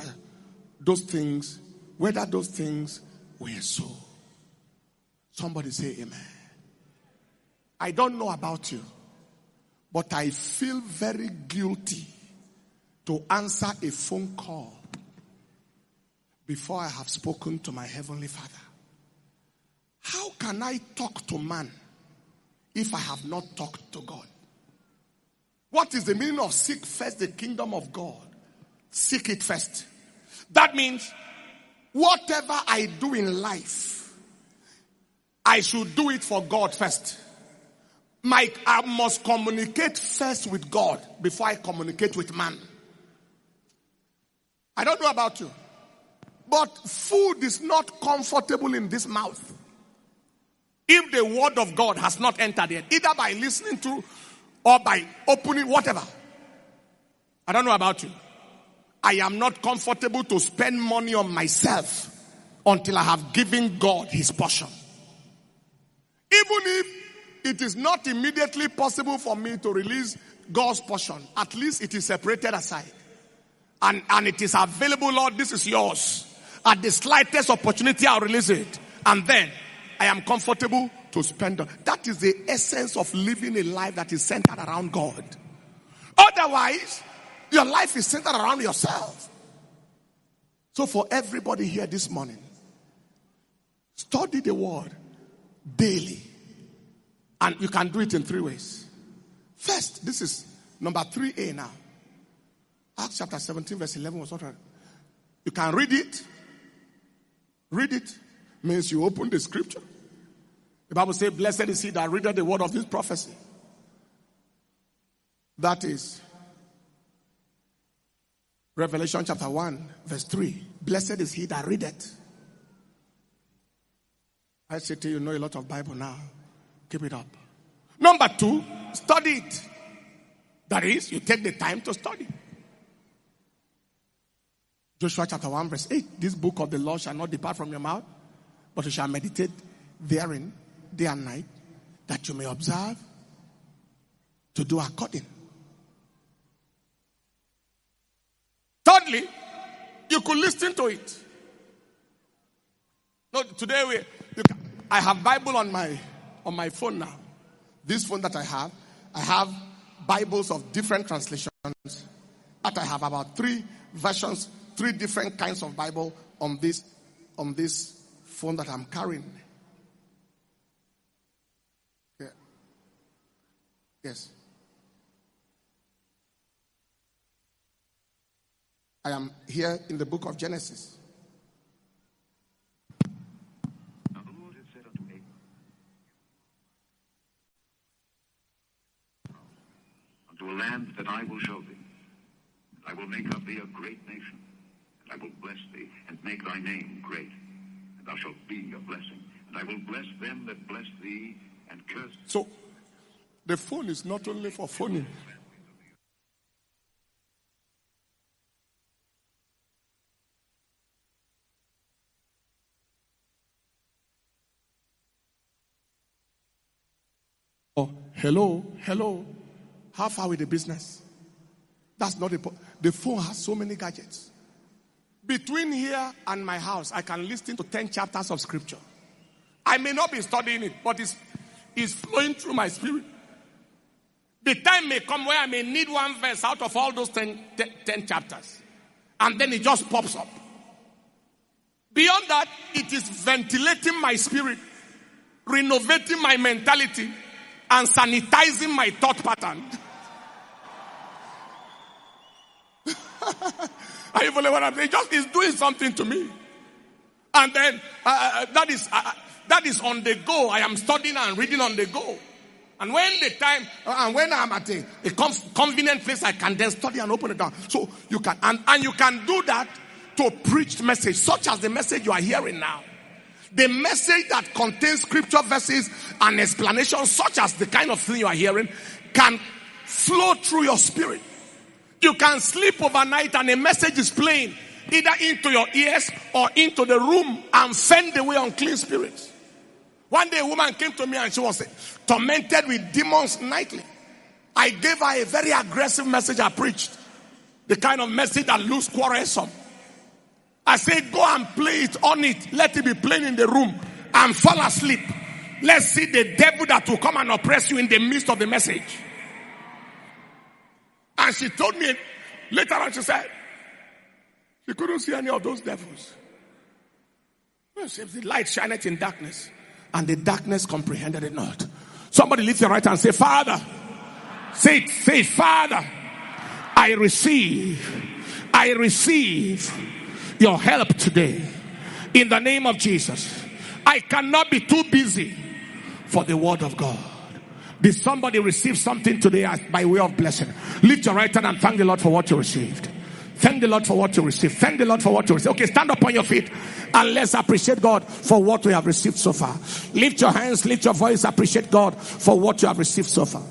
were so. Somebody say amen. I don't know about you, but I feel very guilty to answer a phone call before I have spoken to my heavenly Father. How can I talk to man if I have not talked to God? What is the meaning of seek first the kingdom of God? Seek it first. That means whatever I do in life, I should do it for God first. I must communicate first with God before I communicate with man. I don't know about you, but food is not comfortable in this mouth if the word of God has not entered yet, either by listening to or by opening, whatever. I don't know about you. I am not comfortable to spend money on myself until I have given God his portion. Even if it is not immediately possible for me to release God's portion, at least it is separated aside. And it is available, Lord, this is yours. At the slightest opportunity, I'll release it. And then I am comfortable to spend on. That is the essence of living a life that is centered around God. Otherwise, your life is centered around yourself. So for everybody here this morning, study the word daily. And you can do it in 3 ways. First, this is number 3A now. Acts chapter 17 verse 11 was what? You can read it. Read it means you open the scripture The Bible says, blessed is he that readeth the word of this prophecy. That is Revelation chapter 1, verse 3. Blessed is he that readeth. I say to you, know a lot of Bible now. Keep it up. Number 2, study it. That is, you take the time to study. Joshua chapter 1, verse 8. This book of the law shall not depart from your mouth, but you shall meditate therein day and night, that you may observe to do according. Thirdly, you could listen to it. No, today I have Bible on my phone now. This phone that I have Bibles of different translations. That I have about 3 versions, 3 different kinds of Bible on this phone that I'm carrying. Yeah. Yes. I am here in the book of Genesis. Now the Lord had said unto Abram, unto a land that I will show thee, and I will make of thee a great nation, and I will bless thee, and make thy name great, and thou shalt be a blessing, and I will bless them that bless thee, and curse. So, the phone is not only for phoning. Oh, hello. How far with the business? That's not the phone has so many gadgets. Between here and my house, I can listen to 10 chapters of scripture. I may not be studying it, but it's flowing through my spirit. The time may come where I may need one verse out of all those 10 chapters. And then it just pops up. Beyond that, it is ventilating my spirit, renovating my mentality, and sanitizing my thought pattern. I even what I'm saying. It's doing something to me. And then that is on the go. I am studying and reading on the go. And when I'm at a convenient place, I can then study and open it down. So you can, and you can do that to preach message, such as the message you are hearing now. The message that contains scripture verses and explanations, such as the kind of thing you are hearing, can flow through your spirit. You can sleep overnight and a message is playing either into your ears or into the room and fend away unclean spirits. One day a woman came to me and she was tormented with demons nightly. I gave her a very aggressive message I preached. The kind of message that looks quarrelsome. I said, go and play it on it. Let it be playing in the room and fall asleep. Let's see the devil that will come and oppress you in the midst of the message. And she told me later on, she said, she couldn't see any of those devils. The light shineth in darkness, and the darkness comprehended it not. Somebody lift your right hand and say, Father. Say, Father, I receive your help today. In the name of Jesus. I cannot be too busy for the word of God. Did somebody receive something today by way of blessing? Lift your right hand and thank the Lord for what you received. Thank the Lord for what you received. Thank the Lord for what you received. Okay, stand up on your feet and let's appreciate God for what we have received so far. Lift your hands, lift your voice, appreciate God for what you have received so far.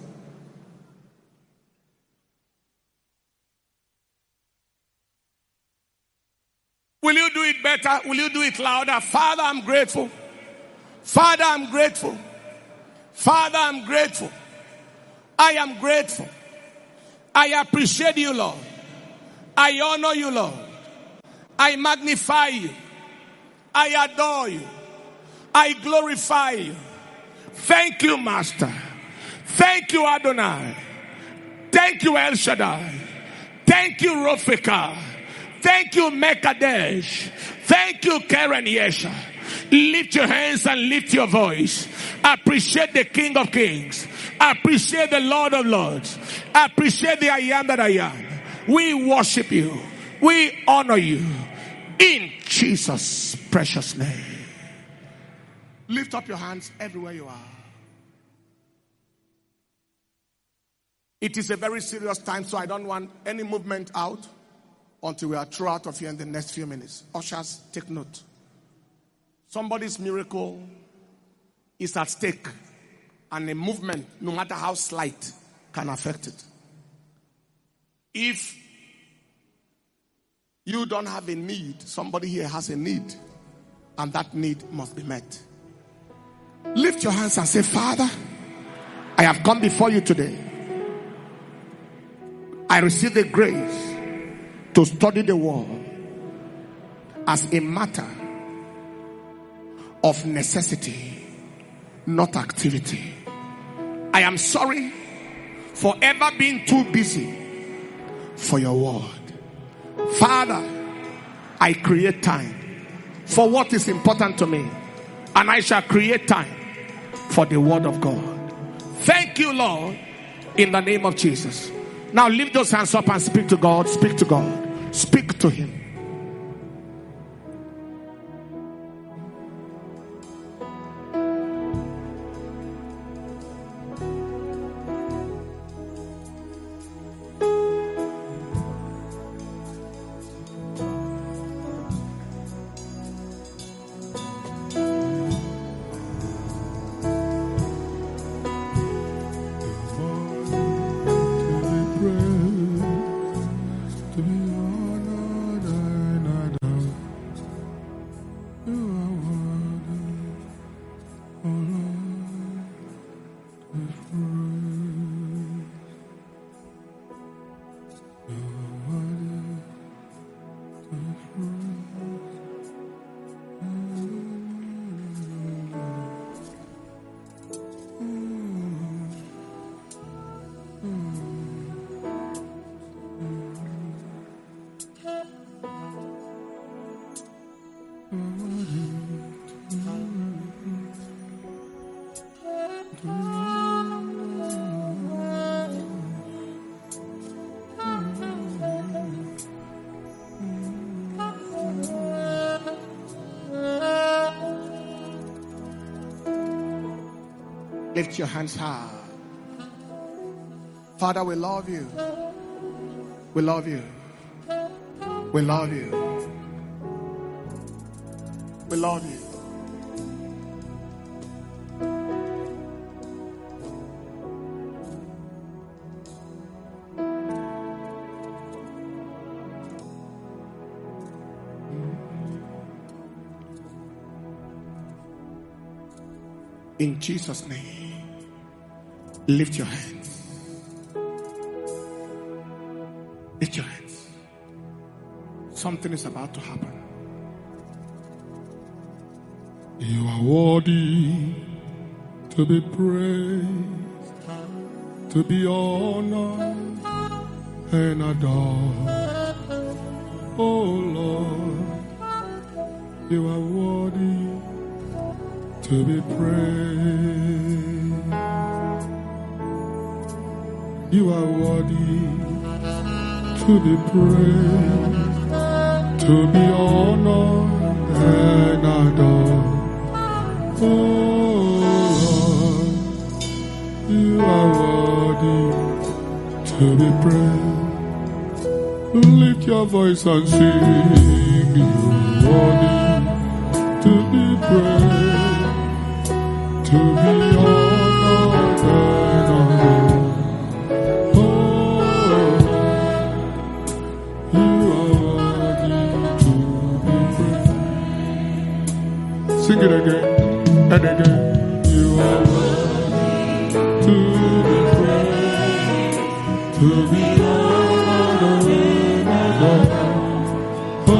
Will you do it better? Will you do it louder? Father, I'm grateful. Father, I'm grateful. Father, I'm grateful. I am grateful. I appreciate you, Lord. I honor you, Lord. I magnify you. I adore you. I glorify you. Thank you, Master. Thank you, Adonai. Thank you, El Shaddai. Thank you, Rofika. Thank you, Mekadesh. Thank you, Karen Yesha. Lift your hands and lift your voice. Appreciate the King of Kings. Appreciate the Lord of Lords. Appreciate the I am that I am. We worship you. We honor you. In Jesus' precious name. Lift up your hands everywhere you are. It is a very serious time, so I don't want any movement out until we are through out of here in the next few minutes. Ushers, take note. Somebody's miracle is at stake, and a movement, no matter how slight, can affect it. If you don't have a need, somebody here has a need, and that need must be met. Lift your hands and say, Father, I have come before you today. I receive the grace to study the word as a matter of necessity, not activity. I am sorry for ever being too busy for your word. Father, I create time for what is important to me, and I shall create time for the word of God. Thank you, Lord, in the name of Jesus. Now lift those hands up and speak to God. Speak to God. Speak to him. Lift your hands high. Father, we love you. We love you. We love you. We love you. In Jesus' name, lift your hands. Lift your hands. Something is about to happen. You are worthy to be praised, to be honored and adored. Oh Lord, you are worthy to be praised. You are worthy to be praised, to be honored and adored. Oh Lord, you are worthy to be praised. Lift your voice and sing. You are worthy to be praised, to be honored and adored. Oh, you are worthy to be praised. Sing it again and again. You are worthy to be praised, to be honored and adored. Oh,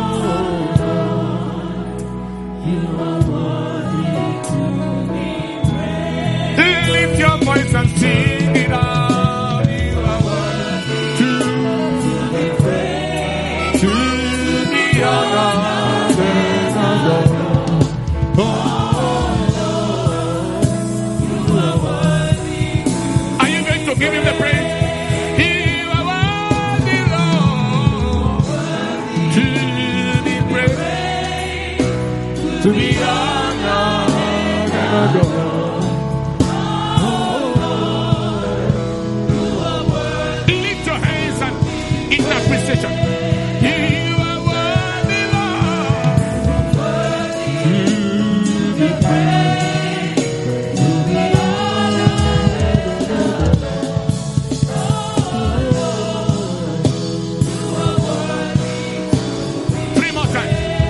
you are worthy to be praised. Lift your voice and sing it out. You are worthy to be praised, to be honored and adored. Oh, you are worthy. Are you going to give him the praise? You are worthy, Lord, to be praised, to be honored. Lift your hands and in appreciation. You are worthy, Lord. 3 more times.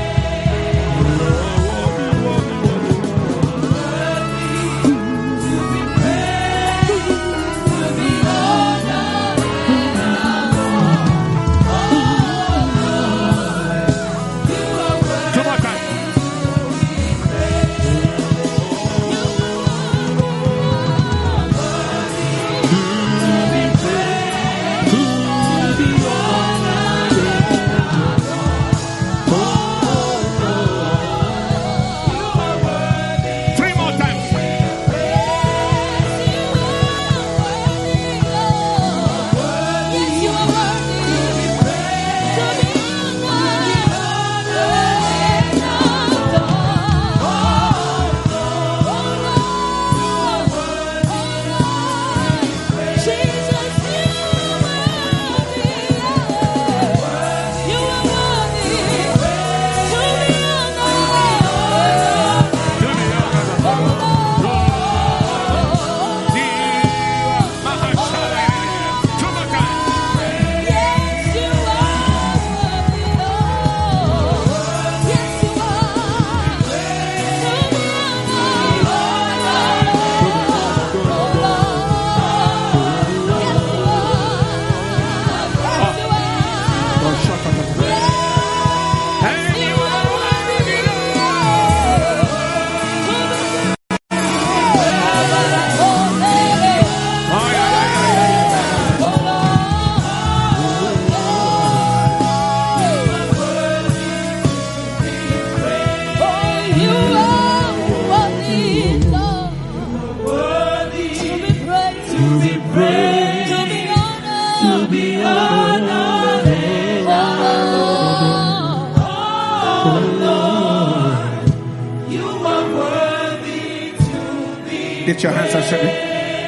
Lift your hands and say it.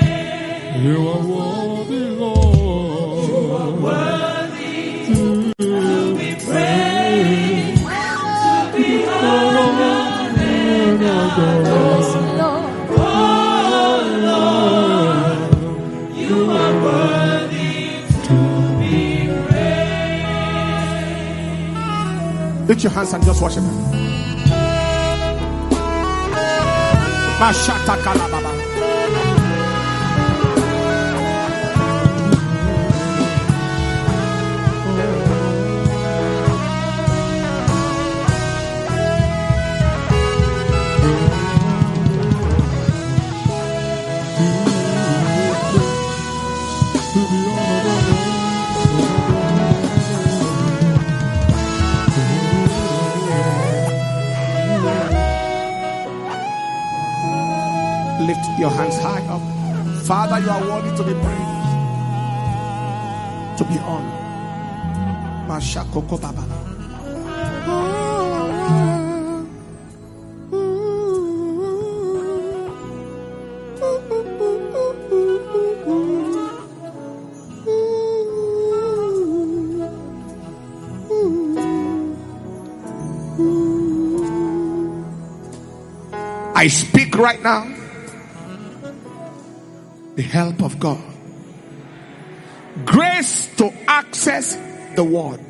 You are worthy, Lord. You are worthy to be praised, to be honored and adored. Oh Lord, you are worthy to be praised. Lift your hands and just worship Him. Mashata kalababa. Lift your hands high up. Father, you are worthy to be praised, to be honored. Mashakoko Baba. I speak right now the help of God, grace to access the word,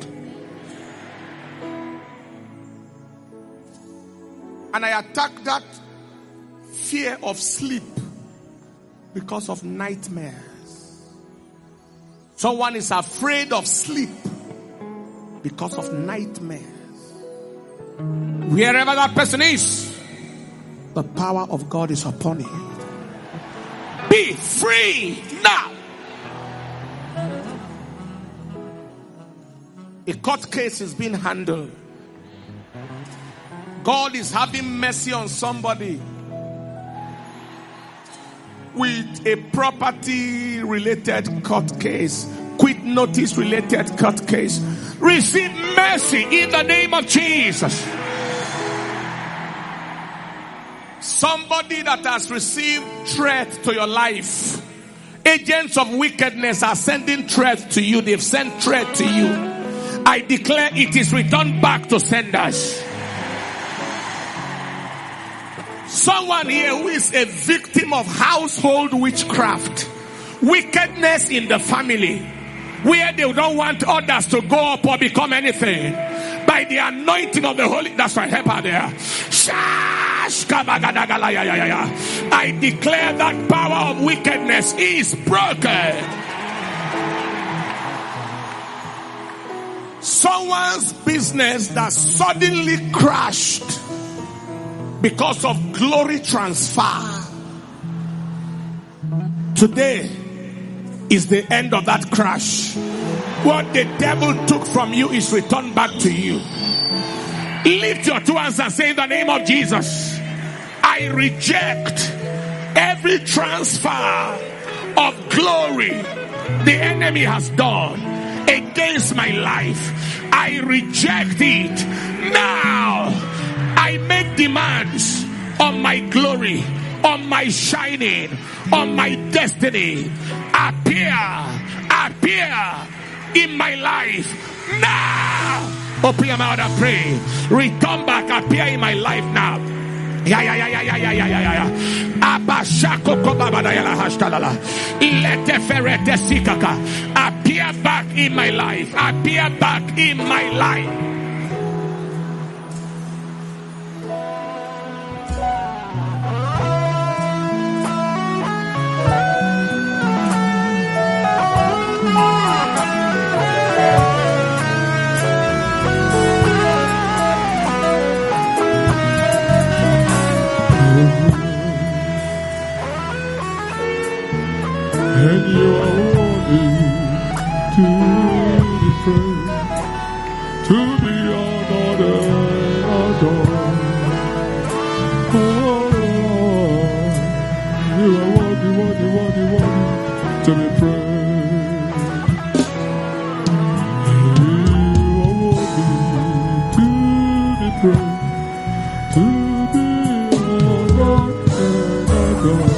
and I attack that fear of sleep because of nightmares. Someone is afraid of sleep because of nightmares. Wherever that person is, the power of God is upon you. Be free now. A court case is being handled. God is having mercy on somebody with a property related court case, quit notice related court case. Receive mercy in the name of Jesus. Somebody that has received threat to your life. Agents of wickedness are sending threat to you. They've sent threat to you. I declare it is returned back to senders. Someone here who is a victim of household witchcraft. Wickedness in the family. Where they don't want others to go up or become anything. By the anointing of the Holy... That's right, help her there. I declare that power of wickedness is broken. Someone's business that suddenly crashed because of glory transfer. Today is the end of that crash. What the devil took from you is returned back to you. Lift your two hands and say, in the name of Jesus, I reject every transfer of glory the enemy has done against my life. I reject it. Now I make demands on my glory, on my shining, on my destiny. Appear in my life now. Open your mouth and pray. Return back, appear in my life now. Appear back in my life. Appear back in my life. And you are worthy to be praised, to be honored and adored. Oh Lord, you are worthy to be praised. You are worthy to be praised, to be honored and adored.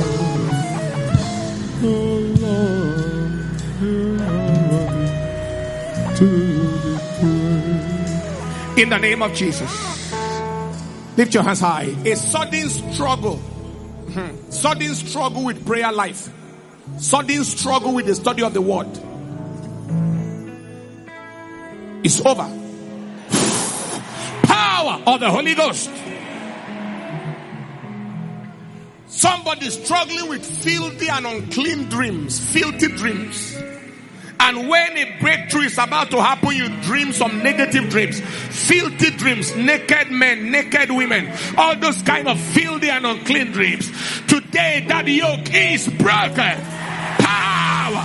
In the name of Jesus, lift your hands high. A sudden struggle, sudden struggle with prayer life, sudden struggle with the study of the word is over. Power of the Holy Ghost. Somebody struggling with filthy and unclean dreams, filthy dreams. And when a breakthrough is about to happen, you dream some negative dreams, filthy dreams, naked men, naked women, all those kind of filthy and unclean dreams. Today, that yoke is broken. Power.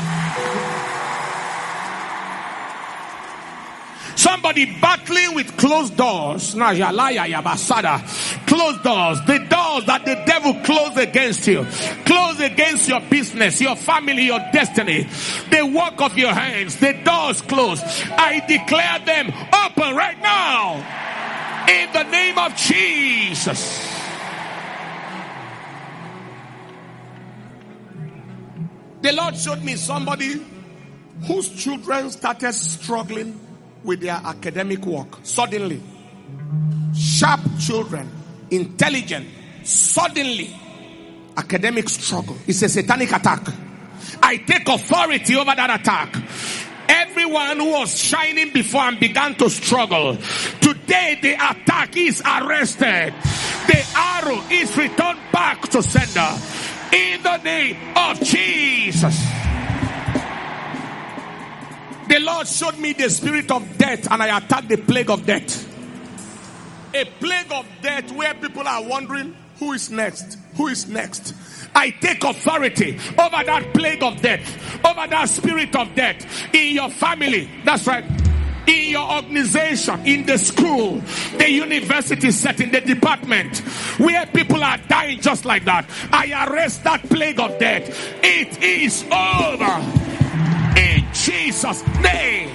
Somebody battling with closed doors. Closed doors. The doors that the devil closed against you. Closed against your business, your family, your destiny. The work of your hands. The doors closed. I declare them open right now. In the name of Jesus. The Lord showed me somebody whose children started struggling with their academic work. Suddenly. Sharp children. Intelligent. Suddenly. Academic struggle. It's a satanic attack. I take authority over that attack. Everyone who was shining before and began to struggle. Today the attack is arrested. The arrow is returned back to sender. In the name of Jesus. The Lord showed me the spirit of death and I attacked the plague of death. A plague of death where people are wondering who is next? Who is next? I take authority over that plague of death, over that spirit of death in your family. That's right. In your organization, in the school, the university setting, the department, where people are dying just like that. I arrest that plague of death. It is over. In Jesus' name.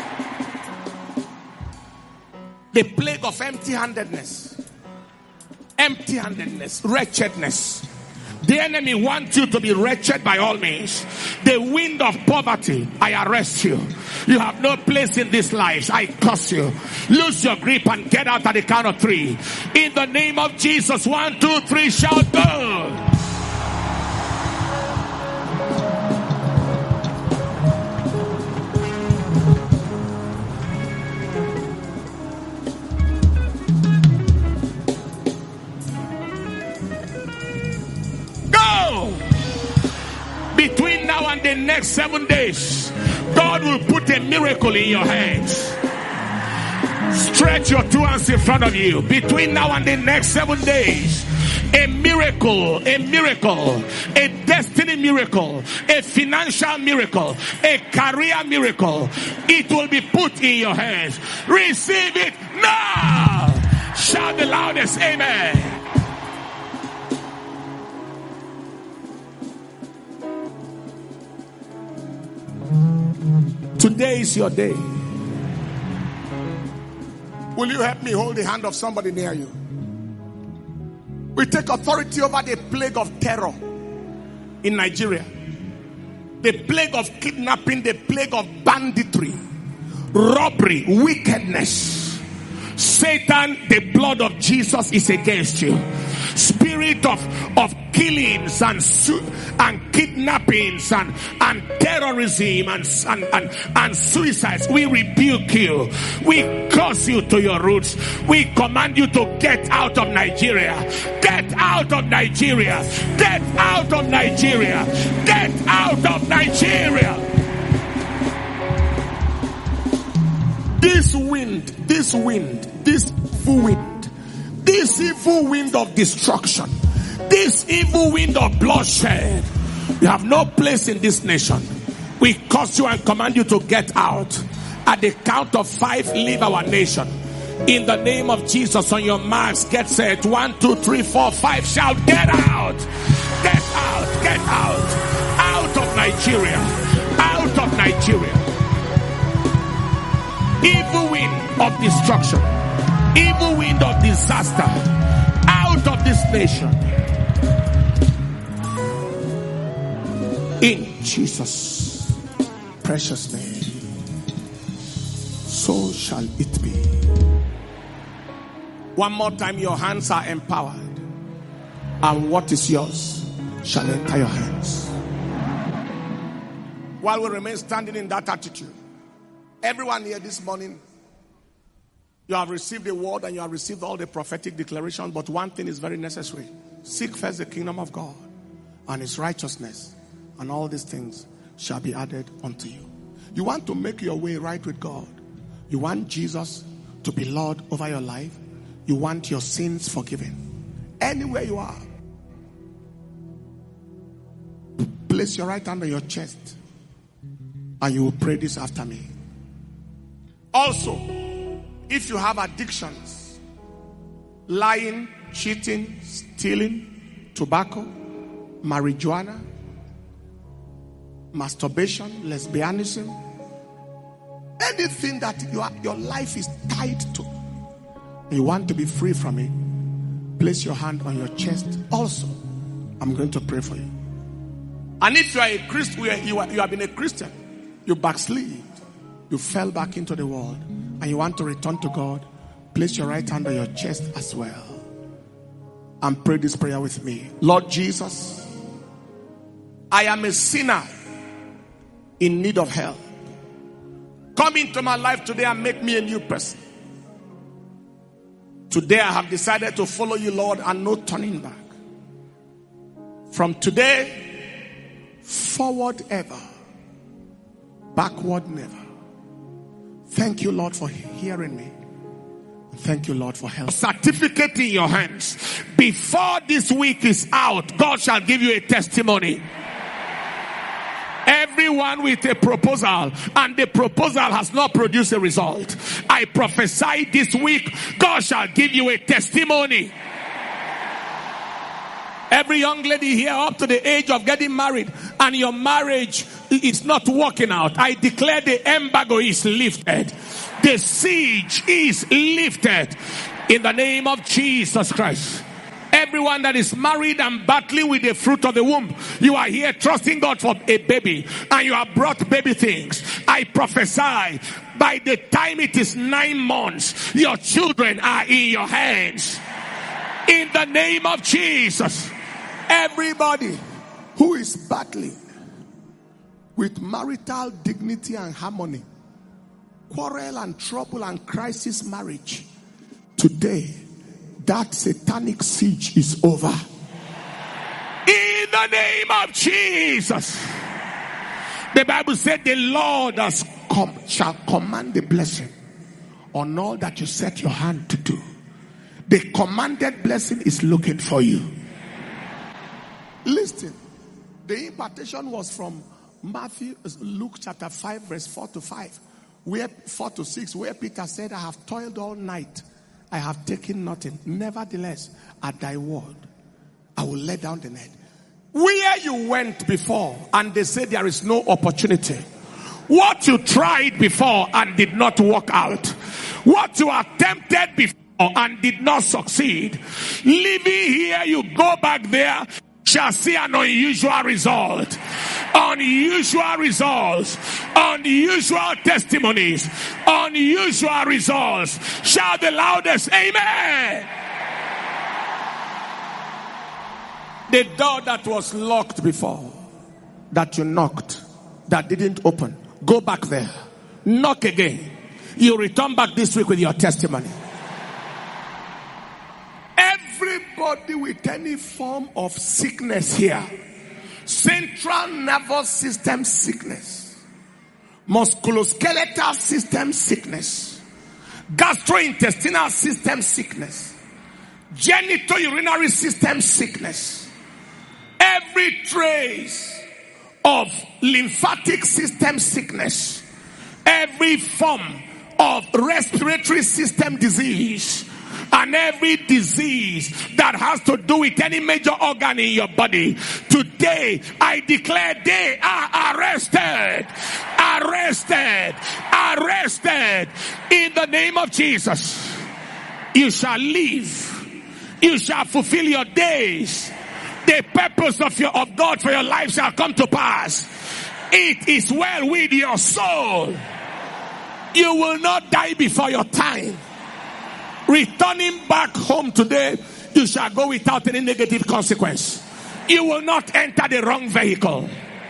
The plague of empty-handedness. empty-handedness, wretchedness. The enemy wants you to be wretched by all means. The wind of poverty, I arrest you. You have no place in this life. I curse you. Lose your grip and get out at the count of 3. In the name of Jesus. 1, 2, 3, shout go. Between now and the next 7 days, God will put a miracle in your hands. Stretch your 2 hands in front of you. Between now and the next 7 days, a miracle, a destiny miracle, a financial miracle, a career miracle. It will be put in your hands. Receive it now. Shout the loudest, amen. Today is your day. Will you help me hold the hand of somebody near you? We take authority over the plague of terror in Nigeria. The plague of kidnapping, the plague of banditry, robbery, wickedness. Satan, the blood of Jesus is against you. Spirit of killings and kidnappings and terrorism and suicides, we rebuke you. We curse you to your roots. We command you to get out of Nigeria. Get out of Nigeria. Get out of Nigeria. Get out of Nigeria. This evil wind of destruction, this evil wind of bloodshed, you have no place in this nation. We curse you and command you to get out. At the count of 5, leave our nation. In the name of Jesus, on your marks, get set. 1, 2, 3, 4, 5. Shout, get out! Get out! Get out! Out of Nigeria! Out of Nigeria! Evil wind of destruction, evil wind of disaster, out of this nation. In Jesus' precious name, so shall it be. One more time, your hands are empowered, and what is yours shall enter your hands. While we remain standing in that attitude, everyone here this morning, you have received the word and you have received all the prophetic declarations, but one thing is very necessary. Seek first the kingdom of God and his righteousness, and all these things shall be added unto you. You want to make your way right with God. You want Jesus to be Lord over your life. You want your sins forgiven. Anywhere you are, place your right hand on your chest and you will pray this after me. Also, if you have addictions, lying, cheating, stealing, tobacco, marijuana, masturbation, lesbianism, anything that your life is tied to, you want to be free from it, place your hand on your chest. Also, I'm going to pray for you. And if you are a Christian, you have been a Christian, you backslid, you fell back into the world, and you want to return to God, place your right hand on your chest as well. And pray this prayer with me. Lord Jesus, I am a sinner in need of help. Come into my life today and make me a new person. Today I have decided to follow you, Lord, and no turning back. From today, forward ever, backward never. Thank you, Lord, for hearing me. Thank you, Lord, for help. Certificate in your hands. Before this week is out, God shall give you a testimony. Everyone with a proposal, and the proposal has not produced a result, I prophesy this week, God shall give you a testimony. Every young lady here up to the age of getting married, and your marriage is not working out, I declare the embargo is lifted. The siege is lifted in the name of Jesus Christ. Everyone that is married and battling with the fruit of the womb, you are here trusting God for a baby, and you have brought baby things. I prophesy, by the time it is 9 months, your children are in your hands. In the name of Jesus. Everybody who is battling with marital dignity and harmony, quarrel and trouble and crisis marriage, today that satanic siege is over. In the name of Jesus. The Bible said the Lord shall command the blessing on all that you set your hand to do. The commanded blessing is looking for you. Listen, the impartation was from Luke chapter 5 verse 4 to 5, where 4 to 6, where Peter said, I have toiled all night, I have taken nothing. Nevertheless, at thy word, I will let down the net. Where you went before and they said there is no opportunity. What you tried before and did not work out. What you attempted before and did not succeed. Living here, you go back there, shall see an unusual result. Unusual results. Unusual testimonies. Unusual results. Shout the loudest, amen. The door that was locked before, that you knocked, that didn't open, go back there. Knock again. You return back this week with your testimony. Everybody with any form of sickness here, central nervous system sickness, musculoskeletal system sickness, gastrointestinal system sickness, genitourinary system sickness, every trace of lymphatic system sickness, every form of respiratory system disease, and every disease that has to do with any major organ in your body, today I declare they are arrested. Arrested in the name of Jesus. You shall live. You shall fulfill your days. The purpose of God for your life shall come to pass. It is well with your soul. You will not die before your time. Returning back home today, you shall go without any negative consequence. You will not enter the wrong vehicle.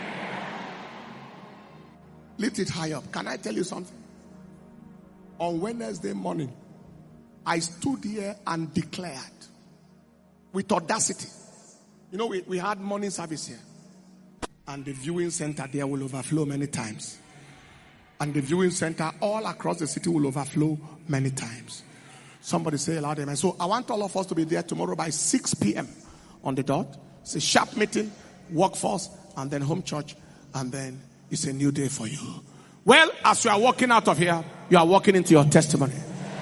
Lift it high up. Can I tell you something? On Wednesday morning, I stood here and declared with audacity. You know, we had morning service here. And the viewing center there will overflow many times. And the viewing center all across the city will overflow many times. Somebody say aloud, amen. So I want all of us to be there tomorrow by 6 p.m. on the dot. It's a sharp meeting, workforce, and then home church. And then it's a new day for you. Well, as you are walking out of here, you are walking into your testimony.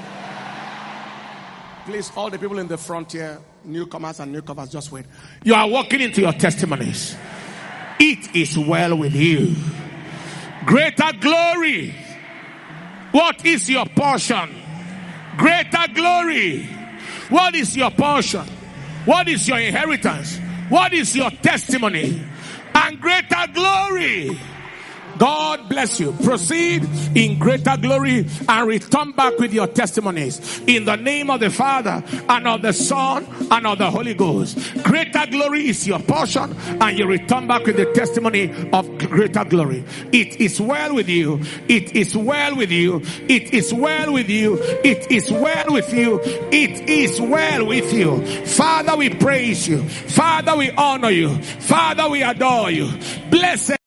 Please, all the people in the front here, newcomers and newcomers, just wait. You are walking into your testimonies. It is well with you. Greater glory. What is your portion? Greater glory. What is your portion? What is your inheritance? What is your testimony? And greater glory. God bless you. Proceed in greater glory and return back with your testimonies. In the name of the Father and of the Son and of the Holy Ghost. Greater glory is your portion and you return back with the testimony of greater glory. It is well with you. It is well with you. It is well with you. It is well with you. It is well with you. Father, we praise you. Father, we honor you. Father, we adore you. Blessed